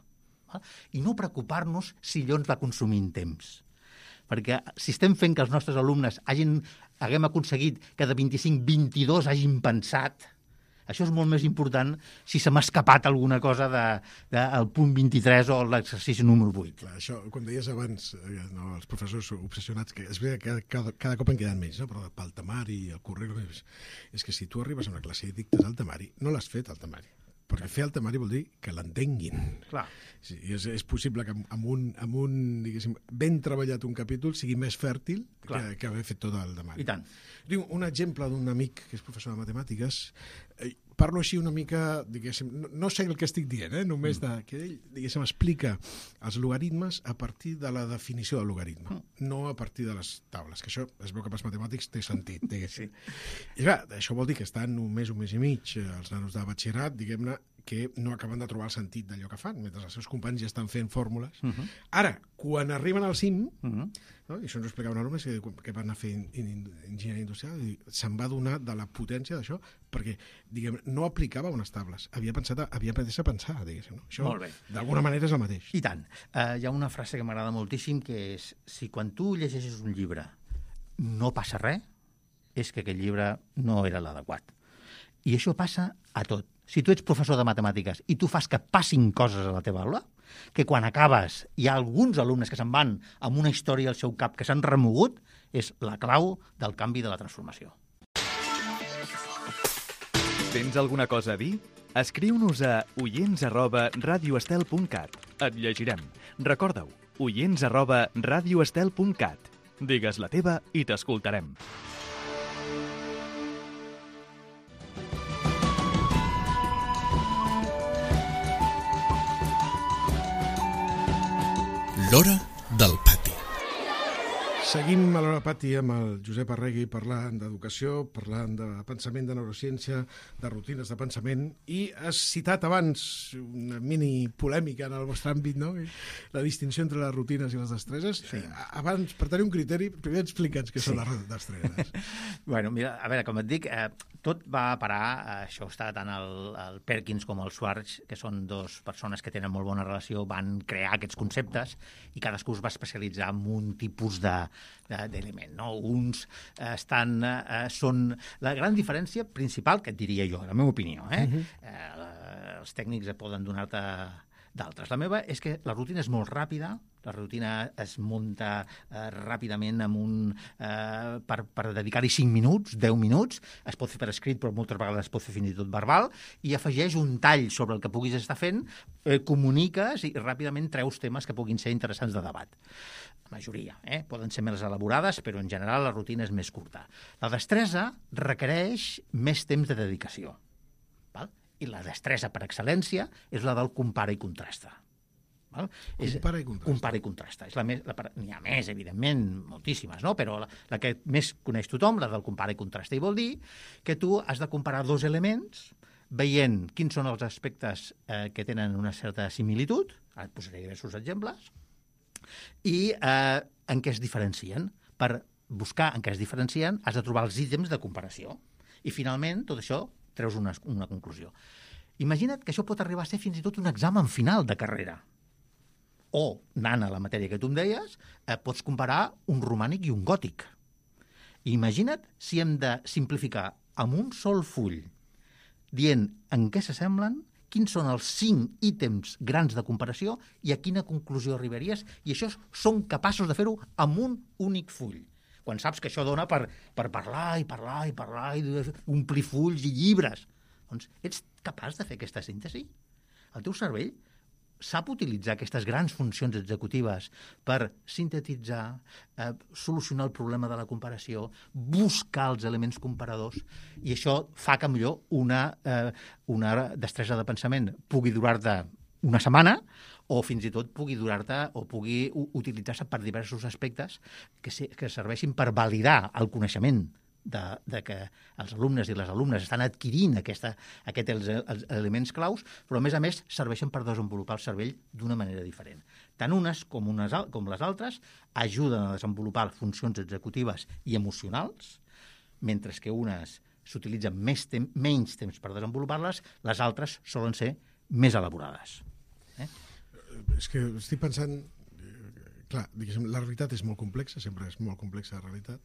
I no preocupar-nos si allò ens va consumint temps. Perquè si estem fent que els nostres alumnes hagin, haguem aconseguit que de vint-i-cinc, vint-i-dos hagin pensat, això és molt més important si se m'ha escapat alguna cosa del de, de, punt vint-i-tres o l'exercici número vuit. Clar, això, com deies abans, no, els professors obsessionats, que és bé que cada, cada, cada cop en queden menys, no? Però pel temari, el currículum, és, és que si tu arribes a una classe i dictes el temari, no l'has fet el temari. Perquè fer el temari vol dir que l'entenguin. Clar. Sí, és, és possible que amb un, amb un, diguéssim, ben treballat un capítol sigui més fèrtil que, que haver fet tot el temari. I tant. Un exemple d'un amic que és professor de matemàtiques, eh, parlo així una mica, diguéssim, no, no sé el que estic dient, eh, només de, que ell, diguéssim, explica els logaritmes a partir de la definició del logaritme, mm. no a partir de les taules, que això es veu que pels matemàtics té sentit, diguéssim. Sí. I clar, això vol dir que estan un mes, un mes i mig, els nanos de batxillerat, diguem-ne, que no acaben de trobar el sentit d'allò que fan, mentre els seus companys ja estan fent fórmules. Uh -huh. Ara, quan arriben al cim, uh -huh. no? I això ens ho explicava un alumne que, que va anar a fer in, in, enginyeria industrial, i se'n va donar de la potència d'això, perquè, diguem, no aplicava unes tables, havia pensat, a, havia après a pensar, diguéssim. No? Això, d'alguna manera, és el mateix. I tant. Uh, hi ha una frase que m'agrada moltíssim, que és, si quan tu llegeixes un llibre no passa res, és que aquest llibre no era l'adequat. I això passa a tot. Si tu ets professor de matemàtiques i tu fas que passin coses a la teva aula, que quan acabes hi ha alguns alumnes que se'n van amb una història al seu cap que s'han remogut, és la clau del canvi de la transformació. Tens alguna cosa a dir? Escriu-nos a oients arroba radioestel punt cat. Et llegirem. Recorda-ho, oients arroba radioestel punt cat. Digues la teva i t'escoltarem. L'hora del pati. Seguim a l'hora del pati amb el Josep Arregui parlant d'educació, parlant de pensament, de neurociència, de rutines de pensament, i has citat abans una mini polèmica en el vostre àmbit, no? La distinció entre les rutines i les destreses. Sí. Abans, per tenir un criteri, primer explica'ns què sí. són les destreses. Bueno, mira, a veure, com et dic, eh, tot va a parar, això està tant el, el Perkins com el Schwartz, que són dos persones que tenen molt bona relació, van crear aquests conceptes i cadascú es va especialitzar en un tipus de d'element, no? Uns estan, eh, són... La gran diferència principal, que et diria jo, la meva opinió, eh? Uh-huh. eh els tècnics poden donar-te d'altres. La meva és que la rutina és molt ràpida, la rutina es munta eh, ràpidament amb un, eh, per, per dedicar-hi cinc minuts, deu minuts, es pot fer per escrit, però moltes vegades es pot fer fins i tot verbal, i afegeix un tall sobre el que puguis estar fent, eh, comuniques i ràpidament treus temes que puguin ser interessants de debat. La majoria, eh? Poden ser més elaborades, però en general la rutina és més curta. La destresa requereix més temps de dedicació, val? I la destresa per excel·lència és la del compara i contrasta. Val? Compara i contrasta. Compara i contrasta. És la més, la, n'hi ha més, evidentment, moltíssimes, no? Però la, la que més coneix tothom, la del compara i contrasta, i vol dir que tu has de comparar dos elements veient quins són els aspectes eh, que tenen una certa similitud, ara et posaré diversos exemples, i eh, en què es diferencien. Per buscar en què es diferencien has de trobar els ítems de comparació. I finalment, tot això, treus una, una conclusió. Imagina't que això pot arribar a ser fins i tot un examen final de carrera. O, anant a la matèria que tu em deies, eh, pots comparar un romànic i un gòtic. I imagina't si hem de simplificar amb un sol full, dient en què s'assemblen, quins són els cinc ítems grans de comparació i a quina conclusió arribaries, i això són capaços de fer-ho amb un únic full. Quan saps que això dona per, per parlar i parlar i parlar i omplir fulls i llibres. Doncs ets capaç de fer aquesta síntesi? El teu cervell sap utilitzar aquestes grans funcions executives per sintetitzar, eh, solucionar el problema de la comparació, buscar els elements comparadors, i això fa que millor una, eh, una destresa de pensament pugui durar-te una setmana, o fins i tot pugui durar-te o pugui utilitzar-se per diversos aspectes que, se, que serveixin per validar el coneixement de, de que els alumnes i les alumnes estan adquirint aquesta, aquests els, els elements claus, però a més a més serveixen per desenvolupar el cervell d'una manera diferent. Tant unes com, unes, com les altres ajuden a desenvolupar funcions executives i emocionals, mentre que unes s'utilitzen més tem menys temps per desenvolupar-les, les altres solen ser més elaborades. Eh? És que estic pensant... Clar, diguéssim, la realitat és molt complexa, sempre és molt complexa la realitat,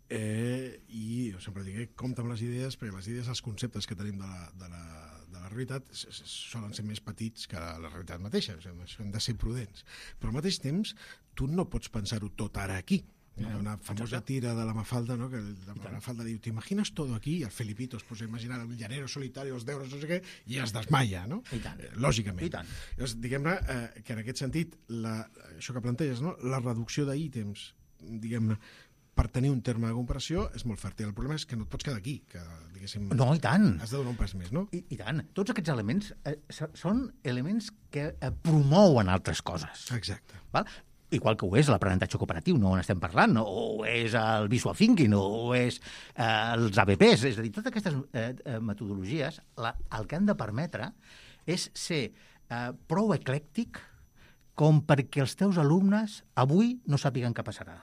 eh, i jo sempre dic, compta amb les idees, perquè les idees, els conceptes que tenim de la, de la, de la realitat solen ser més petits que la realitat mateixa, o sigui, hem de ser prudents. Però al mateix temps, tu no pots pensar-ho tot ara aquí. Hi ha una famosa tira de la Mafalda, no? Que la Mafalda diu, t'imagines todo aquí? I el Felipito es posa a imaginar el llanero solitario, els deures, no sé què, i es desmaia, no? I tant. Eh, lògicament. I tant. Llavors, diguem-ne eh, que en aquest sentit, la, això que planteges, no? La reducció d'ítems, diguem-ne, per tenir un terme de comparació és molt fèrtil. El problema és que no et pots quedar aquí, que, diguéssim... No, i tant. Has de donar un pas més, no? I, i tant. Tots aquests elements eh, són elements que eh, promouen altres coses. Exacte. Val? Igual que ho és l'aprenentatge cooperatiu, no on estem parlant, no? O és el visual thinking, o és eh, els A B Ps. És a dir, totes aquestes eh, metodologies, la, el que han de permetre és ser eh, prou eclèctic com perquè els teus alumnes avui no sàpiguen què passarà.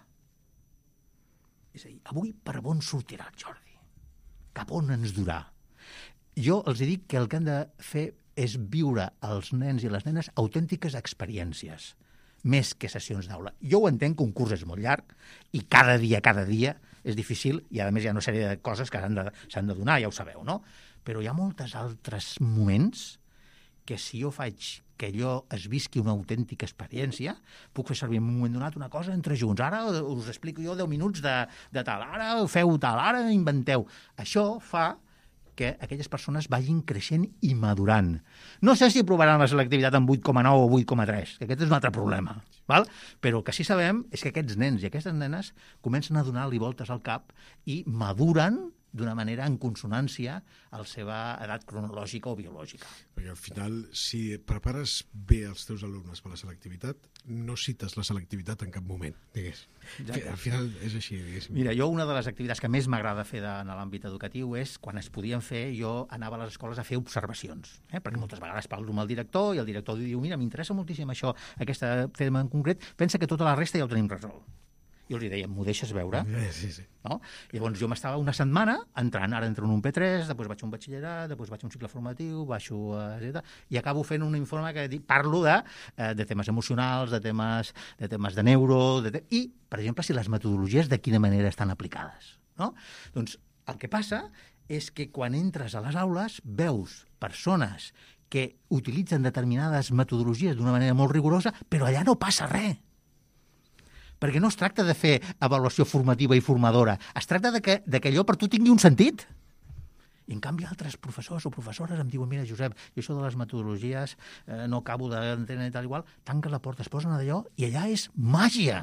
És a dir, avui per on sortirà el Jordi? Cap on ens durà? Jo els dic que el que han de fer és viure als nens i les nenes autèntiques experiències, més que sessions d'aula. Jo ho entenc que un curs és molt llarg i cada dia, cada dia és difícil i, a més, hi ha una sèrie de coses que s'han de, s'han de donar, ja ho sabeu, no? Però hi ha molts altres moments que si jo faig que allò es visqui una autèntica experiència, puc fer servir en un moment donat una cosa entre junts. Ara us explico jo deu minuts de, de tal, ara feu tal, ara inventeu. Això fa que aquelles persones vagin creixent i madurant. No sé si aprovaran la selectivitat en vuit coma nou o vuit coma tres, que aquest és un altre problema. Val? Però el que sí sabem és que aquests nens i aquestes nenes comencen a donar-li voltes al cap i maduren d'una manera en consonància a la seva edat cronològica o biològica. Perquè al final, si prepares bé els teus alumnes per la selectivitat, no cites la selectivitat en cap moment, digués. Al final és així, diguéssim. Mira, jo una de les activitats que més m'agrada fer de, en l'àmbit educatiu és, quan es podien fer, jo anava a les escoles a fer observacions, eh? Perquè moltes vegades parlo amb el director i el director diu, mira, m'interessa moltíssim això, aquesta tema en concret, pensa que tota la resta ja ho tenim resolt. Jo els deia, m'ho deixes veure? Sí, sí. No? Llavors jo m'estava una setmana entrant, ara entro en un P tres, després vaig a un batxillerat, després vaig a un cicle formatiu, baixo a Z, i acabo fent un informe que dic, parlo de, de temes emocionals, de temes de, temes de neuro, de te... i, per exemple, si les metodologies de quina manera estan aplicades. No? Doncs el que passa és que quan entres a les aules veus persones que utilitzen determinades metodologies d'una manera molt rigorosa, però allà no passa res. Perquè no es tracta de fer avaluació formativa i formadora, es tracta de que, de que allò per tu tingui un sentit. I, en canvi, altres professors o professores em diuen, mira, Josep, jo això de les metodologies eh, no acabo d'entendre i tal igual, tanca la porta, es posen d'allò i allà és màgia.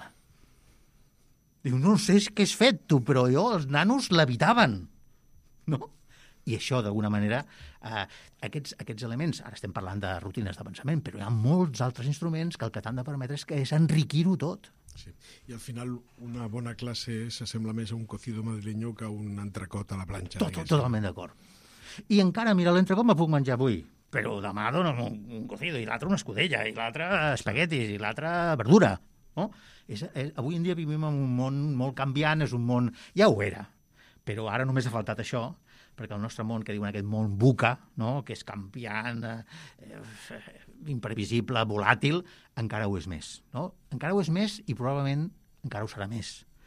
Diu, no sé què has fet tu, però jo, els nanos l'evitaven. No? I això, d'alguna manera, eh, aquests, aquests elements, ara estem parlant de rutines de pensament, però hi ha molts altres instruments que el que t'han de permetre és, que és enriquir-ho tot. Sí. I al final una bona classe s'assembla més a un cocido madrileño que a un entrecot a la planxa. Tot, tot, totalment d'acord. I encara, mira, l'entrecot me puc menjar avui, però demà dona'm un, un cocido, i l'altre una escudella, i l'altre espaguetis, i l'altre verdura. No? És, és, avui en dia vivim en un món molt canviant, és un món... Ja ho era, però ara només ha faltat això, perquè el nostre món, que diuen aquest món buca, no? Que és canviant, eh, imprevisible, volàtil, encara ho és més. No? Encara ho és més i probablement encara ho serà més.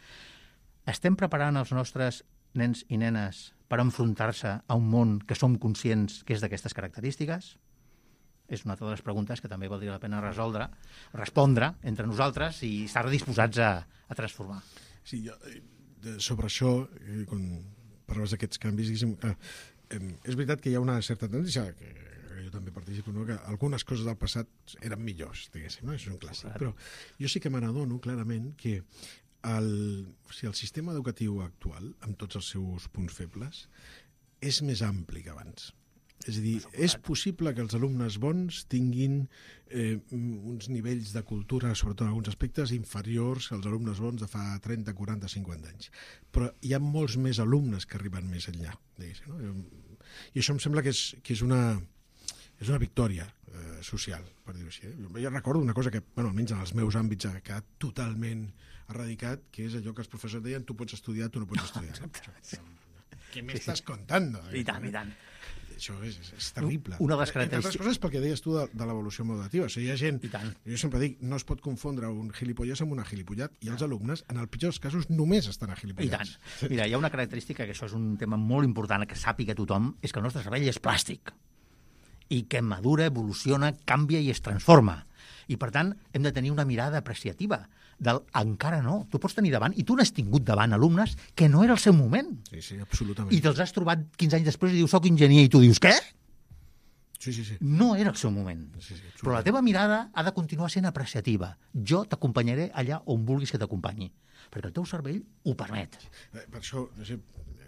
Estem preparant els nostres nens i nenes per enfrontar-se a un món que som conscients que és d'aquestes característiques? És una de les preguntes que també valdria la pena resoldre, respondre entre nosaltres i estar disposats a, a transformar. Sí, jo, sobre això, quan parles d'aquests canvis, diguéssim, eh, eh, és veritat que hi ha una certa tendència, que jo també participo, no? Que algunes coses del passat eren millors, diguéssim, no? Això és un clàssic. Però jo sí que me n'adono clarament que el, o sigui, el sistema educatiu actual, amb tots els seus punts febles, és més ampli que abans. És a dir, és possible que els alumnes bons tinguin eh, uns nivells de cultura, sobretot en alguns aspectes, inferiors als alumnes bons de fa trenta, quaranta, cinquanta anys. Però hi ha molts més alumnes que arriben més enllà, diguéssim, no? I això em sembla que és, que és una... és una victòria eh, social, per dir-ho així. Eh? Jo recordo una cosa que, bueno, almenys en els meus àmbits, ha quedat totalment erradicat, que és allò que els professors deien, tu pots estudiar, tu no pots estudiar. Què m'estàs contant? I tant, i tant. Això és, és, és terrible. Una de les característiques... Entre altres coses pel que deies tu de, de l'evolució modativa. O sigui, hi ha gent... Jo sempre dic, no es pot confondre un gilipollès amb una gilipollat, i els alumnes, en el pitjor dels casos, només estan a gilipollats. I tant. Mira, hi ha una característica, que això és un tema molt important, que sàpiga tothom, és que el nostre cervell és plàstic i que madura, evoluciona, canvia i es transforma. I, per tant, hem de tenir una mirada apreciativa del encara no. Tu pots tenir davant, i tu n'has tingut davant alumnes que no era el seu moment. Sí, sí, absolutament. I te'ls has trobat quinze anys després i dius, soc enginyer, i tu dius, què? Sí, sí, sí. No era el seu moment. Sí, sí, però la teva mirada ha de continuar sent apreciativa. Jo t'acompanyaré allà on vulguis que t'acompanyi, perquè el teu cervell ho permet. Per això, no sé,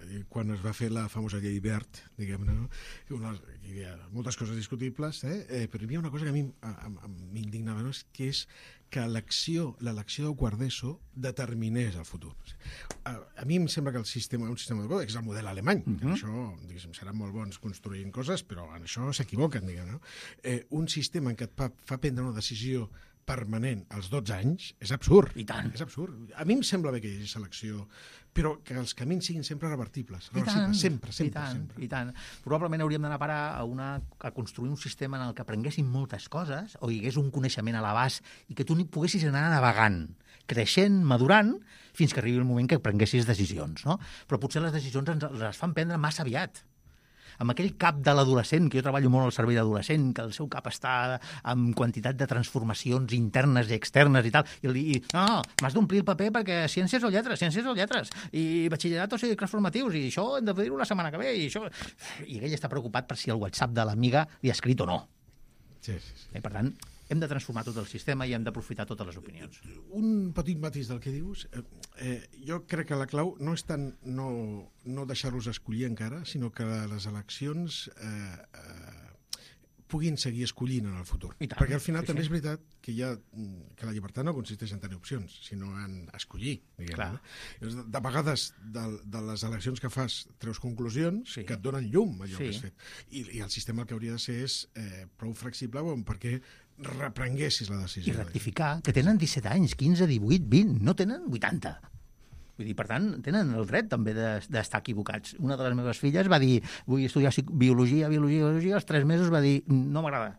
quan es va fer la famosa llei Wert, diguem-ne, no? Una, hi havia moltes coses discutibles, eh? Eh, però hi havia una cosa que a mi m'indignava, no? Que és que l'elecció l'elecció del quart d'ESO determinés el futur. A, a mi em sembla que el sistema, un sistema educatiu, que és el model alemany, uh-huh. que això, diguéssim, seran molt bons construint coses, però en això s'equivoquen, diguem, no? Eh, un sistema en què et fa, fa prendre una decisió permanent als dotze anys és absurd. I tant. És absurd. A mi em sembla bé que hi hagi selecció, però que els camins siguin sempre revertibles. I tant, sempre, sempre, i tant, sempre. I tant. Probablement hauríem d'anar a parar a, una, a construir un sistema en el que aprenguéssim moltes coses, o hi hagués un coneixement a l'abast i que tu poguessis anar navegant, creixent, madurant, fins que arribi el moment que prenguessis decisions, no? Però potser les decisions ens les fan prendre massa aviat. Amb aquell cap de l'adolescent, que jo treballo molt al servei d'adolescent, que el seu cap està amb quantitat de transformacions internes i externes i tal, i, i no, m'has d'omplir el paper perquè ciències o lletres, ciències o lletres, i batxillerat o cicles formatius, i això hem de fer-ho la setmana que ve, i això... I ell està preocupat per si el WhatsApp de l'amiga li ha escrit o no. Sí, sí, sí. I, per tant, hem de transformar tot el sistema i hem d'aprofitar totes les opinions. Un petit matís del que dius. Eh, eh, jo crec que la clau no és tant no, no deixar-los escollir encara, sinó que les eleccions eh, eh, puguin seguir escollint en el futur. Tant, perquè al final sí, també sí. és veritat que, hi ha, que la llibertat no consisteix en tenir opcions, sinó en escollir. Diguem, no? De vegades, de, de les eleccions que fas, treus conclusions sí. que et donen llum allò sí. que has fet. I, I el sistema el que hauria de ser és eh, prou flexible bon, perquè reprenguessis la decisió. I rectificar, que tenen disset anys, quinze, divuit, vint, no tenen vuitanta. Vull dir, per tant, tenen el dret també d'estar equivocats. Una de les meves filles va dir, vull estudiar biologia, biologia, biologia, als tres mesos va dir, no m'agrada.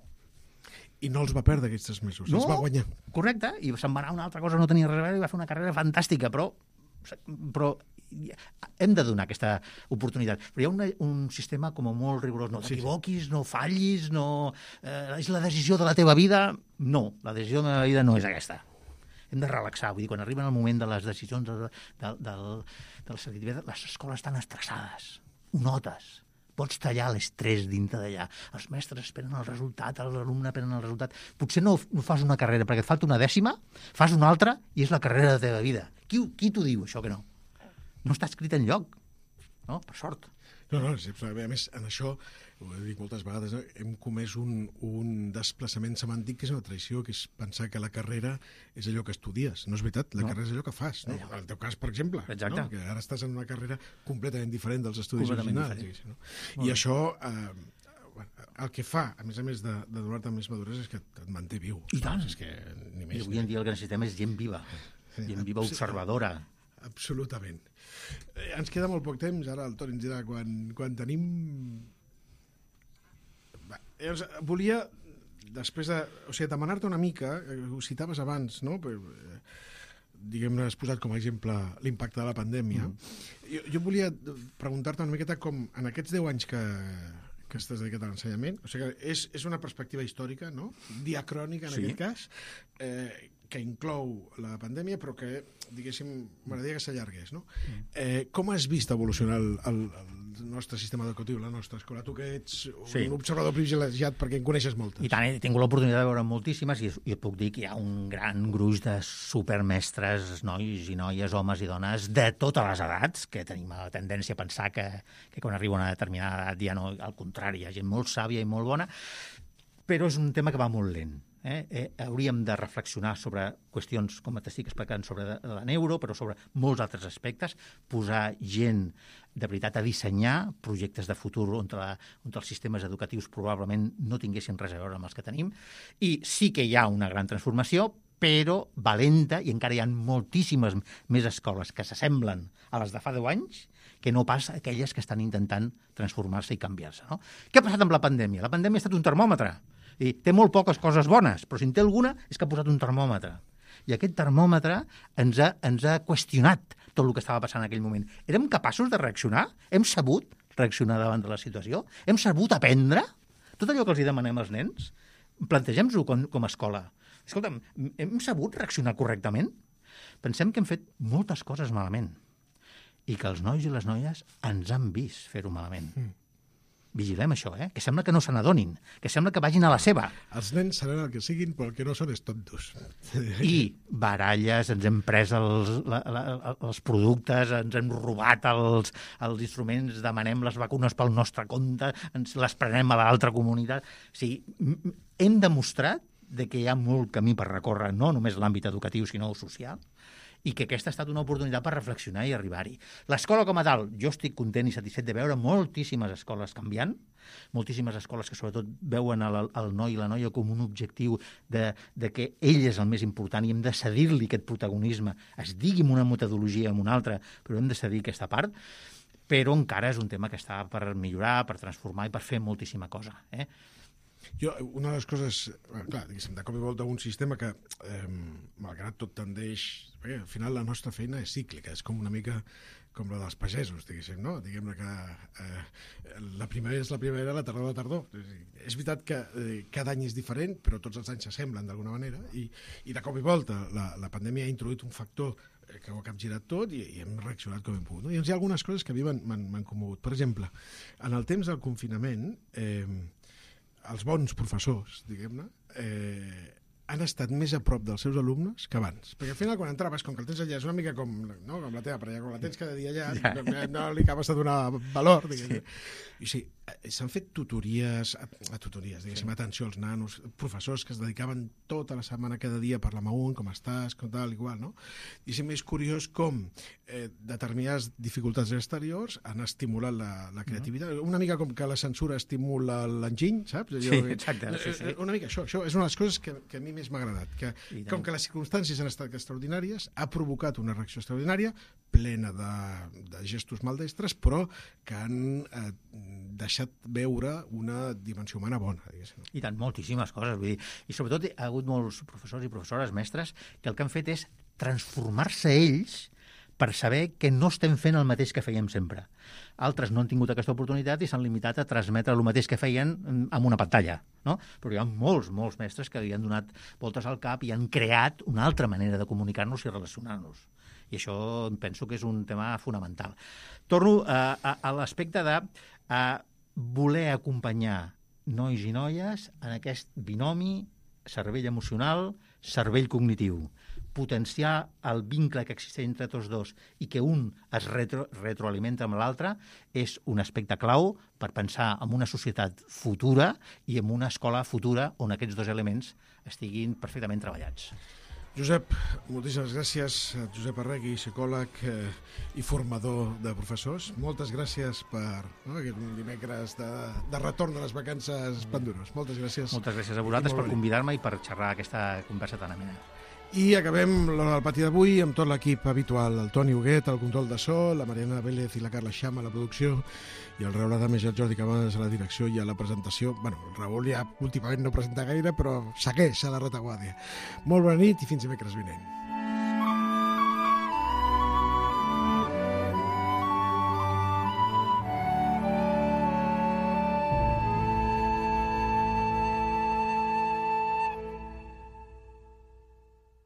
I no els va perdre aquests tres mesos, no, els va guanyar. Correcte, i se'n va anar a una altra cosa, no tenia res a veure, i va fer una carrera fantàstica, però, però hem de donar aquesta oportunitat. Però hi ha una, un sistema com molt rigorós. No t'equivoquis, no fallis, no... Eh, és la decisió de la teva vida. No, la decisió de la meva vida no és aquesta. Hem de relaxar. Vull dir, quan arriben el moment de les decisions del, del, del, del certificat, les escoles estan estressades. Ho notes. Pots tallar l'estrès dintre d'allà. Els mestres esperen el resultat, l'alumne esperen el resultat. Potser no, no fas una carrera perquè et falta una dècima, fas una altra i és la carrera de la teva vida. Qui, qui t'ho diu, això, que no? No està escrit enlloc, no? Per sort. No, no, a més, en això, ho he dit moltes vegades, no? Hem comès un, un desplaçament semàntic que és una traïció, que és pensar que la carrera és allò que estudies. No és veritat, la no. carrera és allò que fas. No? En el teu cas, per exemple, no? Que ara estàs en una carrera completament diferent dels estudis originals. No? I això, eh, el que fa, a més a més de, de donar-te més maduresa, és que et manté viu. I tant. És que ni més, I avui en dia el que necessitem és gent viva, sí. gent viva observadora. Absolutament. Eh, ens queda molt poc temps, ara el Toni ens dirà quan, quan tenim... Va, llavors, volia, després de... O sigui, demanar-te una mica, ho citaves abans, no? Però, eh, diguem-ne, has posat com a exemple l'impacte de la pandèmia. Mm. Jo, jo volia preguntar-te una miqueta com en aquests deu anys que, que estàs dedicat a l'ensenyament, o sigui, és, és una perspectiva històrica, no? Diacrònica, en sí. aquest cas, eh, que inclou la pandèmia, però que, diguéssim, m'agradaria que s'allargués, no? Eh, com has vist evolucionar el, el, el nostre sistema educatiu, la nostra escola? Tu que ets un sí. observador privilegiat perquè en coneixes moltes. I tant, he tingut l'oportunitat de veure moltíssimes i, i et puc dir que hi ha un gran gruix de supermestres, nois i noies, homes i dones, de totes les edats, que tenim la tendència a pensar que, que quan arriba una determinada edat ja no, al contrari, hi ha gent molt sàvia i molt bona, però és un tema que va molt lent. Eh? Eh, hauríem de reflexionar sobre qüestions, com t'estic explicant, sobre la neuro, però sobre molts altres aspectes, posar gent de veritat a dissenyar projectes de futur on, la, on els sistemes educatius probablement no tinguessin res a veure amb els que tenim, i sí que hi ha una gran transformació, però valenta, i encara hi ha moltíssimes més escoles que s'assemblen a les de fa deu anys que no pas aquelles que estan intentant transformar-se i canviar-se. No? Què ha passat amb la pandèmia? La pandèmia ha estat un termòmetre. I té molt poques coses bones, però si en té alguna és que ha posat un termòmetre. I aquest termòmetre ens ha, ens ha qüestionat tot el que estava passant en aquell moment. Érem capaços de reaccionar? Hem sabut reaccionar davant de la situació? Hem sabut aprendre? Tot allò que els demanem als nens? Plantegem-ho com, com a escola. Escolta'm, hem sabut reaccionar correctament? Pensem que hem fet moltes coses malament i que els nois i les noies ens han vist fer-ho malament. Mm. vigilem això, eh? Que sembla que no se n'adonin, que sembla que vagin a la seva. Els nens seran el que siguin, però el que no són és tontos. I baralles, ens hem pres els, la, la, els productes, ens hem robat els, els instruments, demanem les vacunes pel nostre compte, ens les prenem a l'altra comunitat. O sigui, hem demostrat de que hi ha molt camí per recórrer, no només l'àmbit educatiu, sinó social, i que aquesta ha estat una oportunitat per reflexionar i arribar-hi. L'escola com a tal, jo estic content i satisfet de veure moltíssimes escoles canviant, moltíssimes escoles que sobretot veuen el, el noi i la noia com un objectiu de, de que ell és el més important i hem de cedir-li aquest protagonisme, es digui amb una metodologia o amb una altra, però hem de cedir aquesta part, però encara és un tema que està per millorar, per transformar i per fer moltíssima cosa. Eh? Jo, una de les coses, clar, diguéssim, de cop i volta un sistema que, eh, malgrat tot tendeix, perquè al final la nostra feina és cíclica, és com una mica com la dels pagesos, diguéssim, no? Diguem-ne que eh, la primavera és la primavera, la tardor la tardor. És veritat que eh, cada any és diferent, però tots els anys s'assemblen d'alguna manera, i, i de cop i volta la, la pandèmia ha introduït un factor que ho ha capgirat tot i, i hem reaccionat com hem pogut. No? I hi ha algunes coses que a mi m'han commogut. Per exemple, en el temps del confinament, eh, els bons professors, diguem-ne, eh, han estat més a prop dels seus alumnes que abans. Perquè al final, quan entraves, com que el tens allà, és una mica com, no, com la teva parella, com la tens cada dia allà, ja. no, no li acabes de donar valor, diguem-ne. Sí. I sí, s'han fet tutories, a, a tutories, diguéssim, sí. Atenció als nanos, professors que es dedicaven tota la setmana, cada dia, a parlar amb un, com estàs, com tal, igual, no? I sí, és curiós com eh, determinades dificultats exteriors han estimulat la, la creativitat. Uh-huh. Una mica com que la censura estimula l'enginy, saps? Sí, jo, exacte. Sí, sí. Una mica això, això és una de les coses que, que a mi més m'ha agradat, que com que les circumstàncies han estat extraordinàries, ha provocat una reacció extraordinària, plena de, de gestos maldestres, però que han eh, deixat veure una dimensió humana bona, diguéssim. I tant, moltíssimes coses, vull dir, i sobretot hi ha hagut molts professors i professores, mestres, que el que han fet és transformar-se ells per saber que no estem fent el mateix que fèiem sempre. Altres no han tingut aquesta oportunitat i s'han limitat a transmetre el mateix que feien amb una pantalla, no? Però hi ha molts, molts mestres que li han donat voltes al cap i han creat una altra manera de comunicar-nos i relacionar-nos. I això penso que és un tema fonamental. Torno a, a, a l'aspecte de a voler acompanyar nois i noies en aquest binomi cervell emocional, cervell cognitiu. Potenciar el vincle que existeix entre tots dos i que un es retro, retroalimenta amb l'altre és un aspecte clau per pensar en una societat futura i en una escola futura on aquests dos elements estiguin perfectament treballats. Josep, moltíssimes gràcies. Josep Arregui, psicòleg eh, i formador de professors. Moltes gràcies per no, aquest dimecres de, de retorn de les vacances pendures. Moltes gràcies. Moltes gràcies a vosaltres per convidar-me i per xerrar aquesta conversa tan amena. I acabem l'hora del pati d'avui amb tot l'equip habitual, el Toni Huguet, el control de so, la Mariana Vélez i la Carla Xama a la producció, i el Raül Adames i el Jordi Cabanes a la direcció i a la presentació. Bueno, el Raül ja últimament no presenta gaire, però segueix a la retaguardia. Molt bona nit i fins dimecres vinent.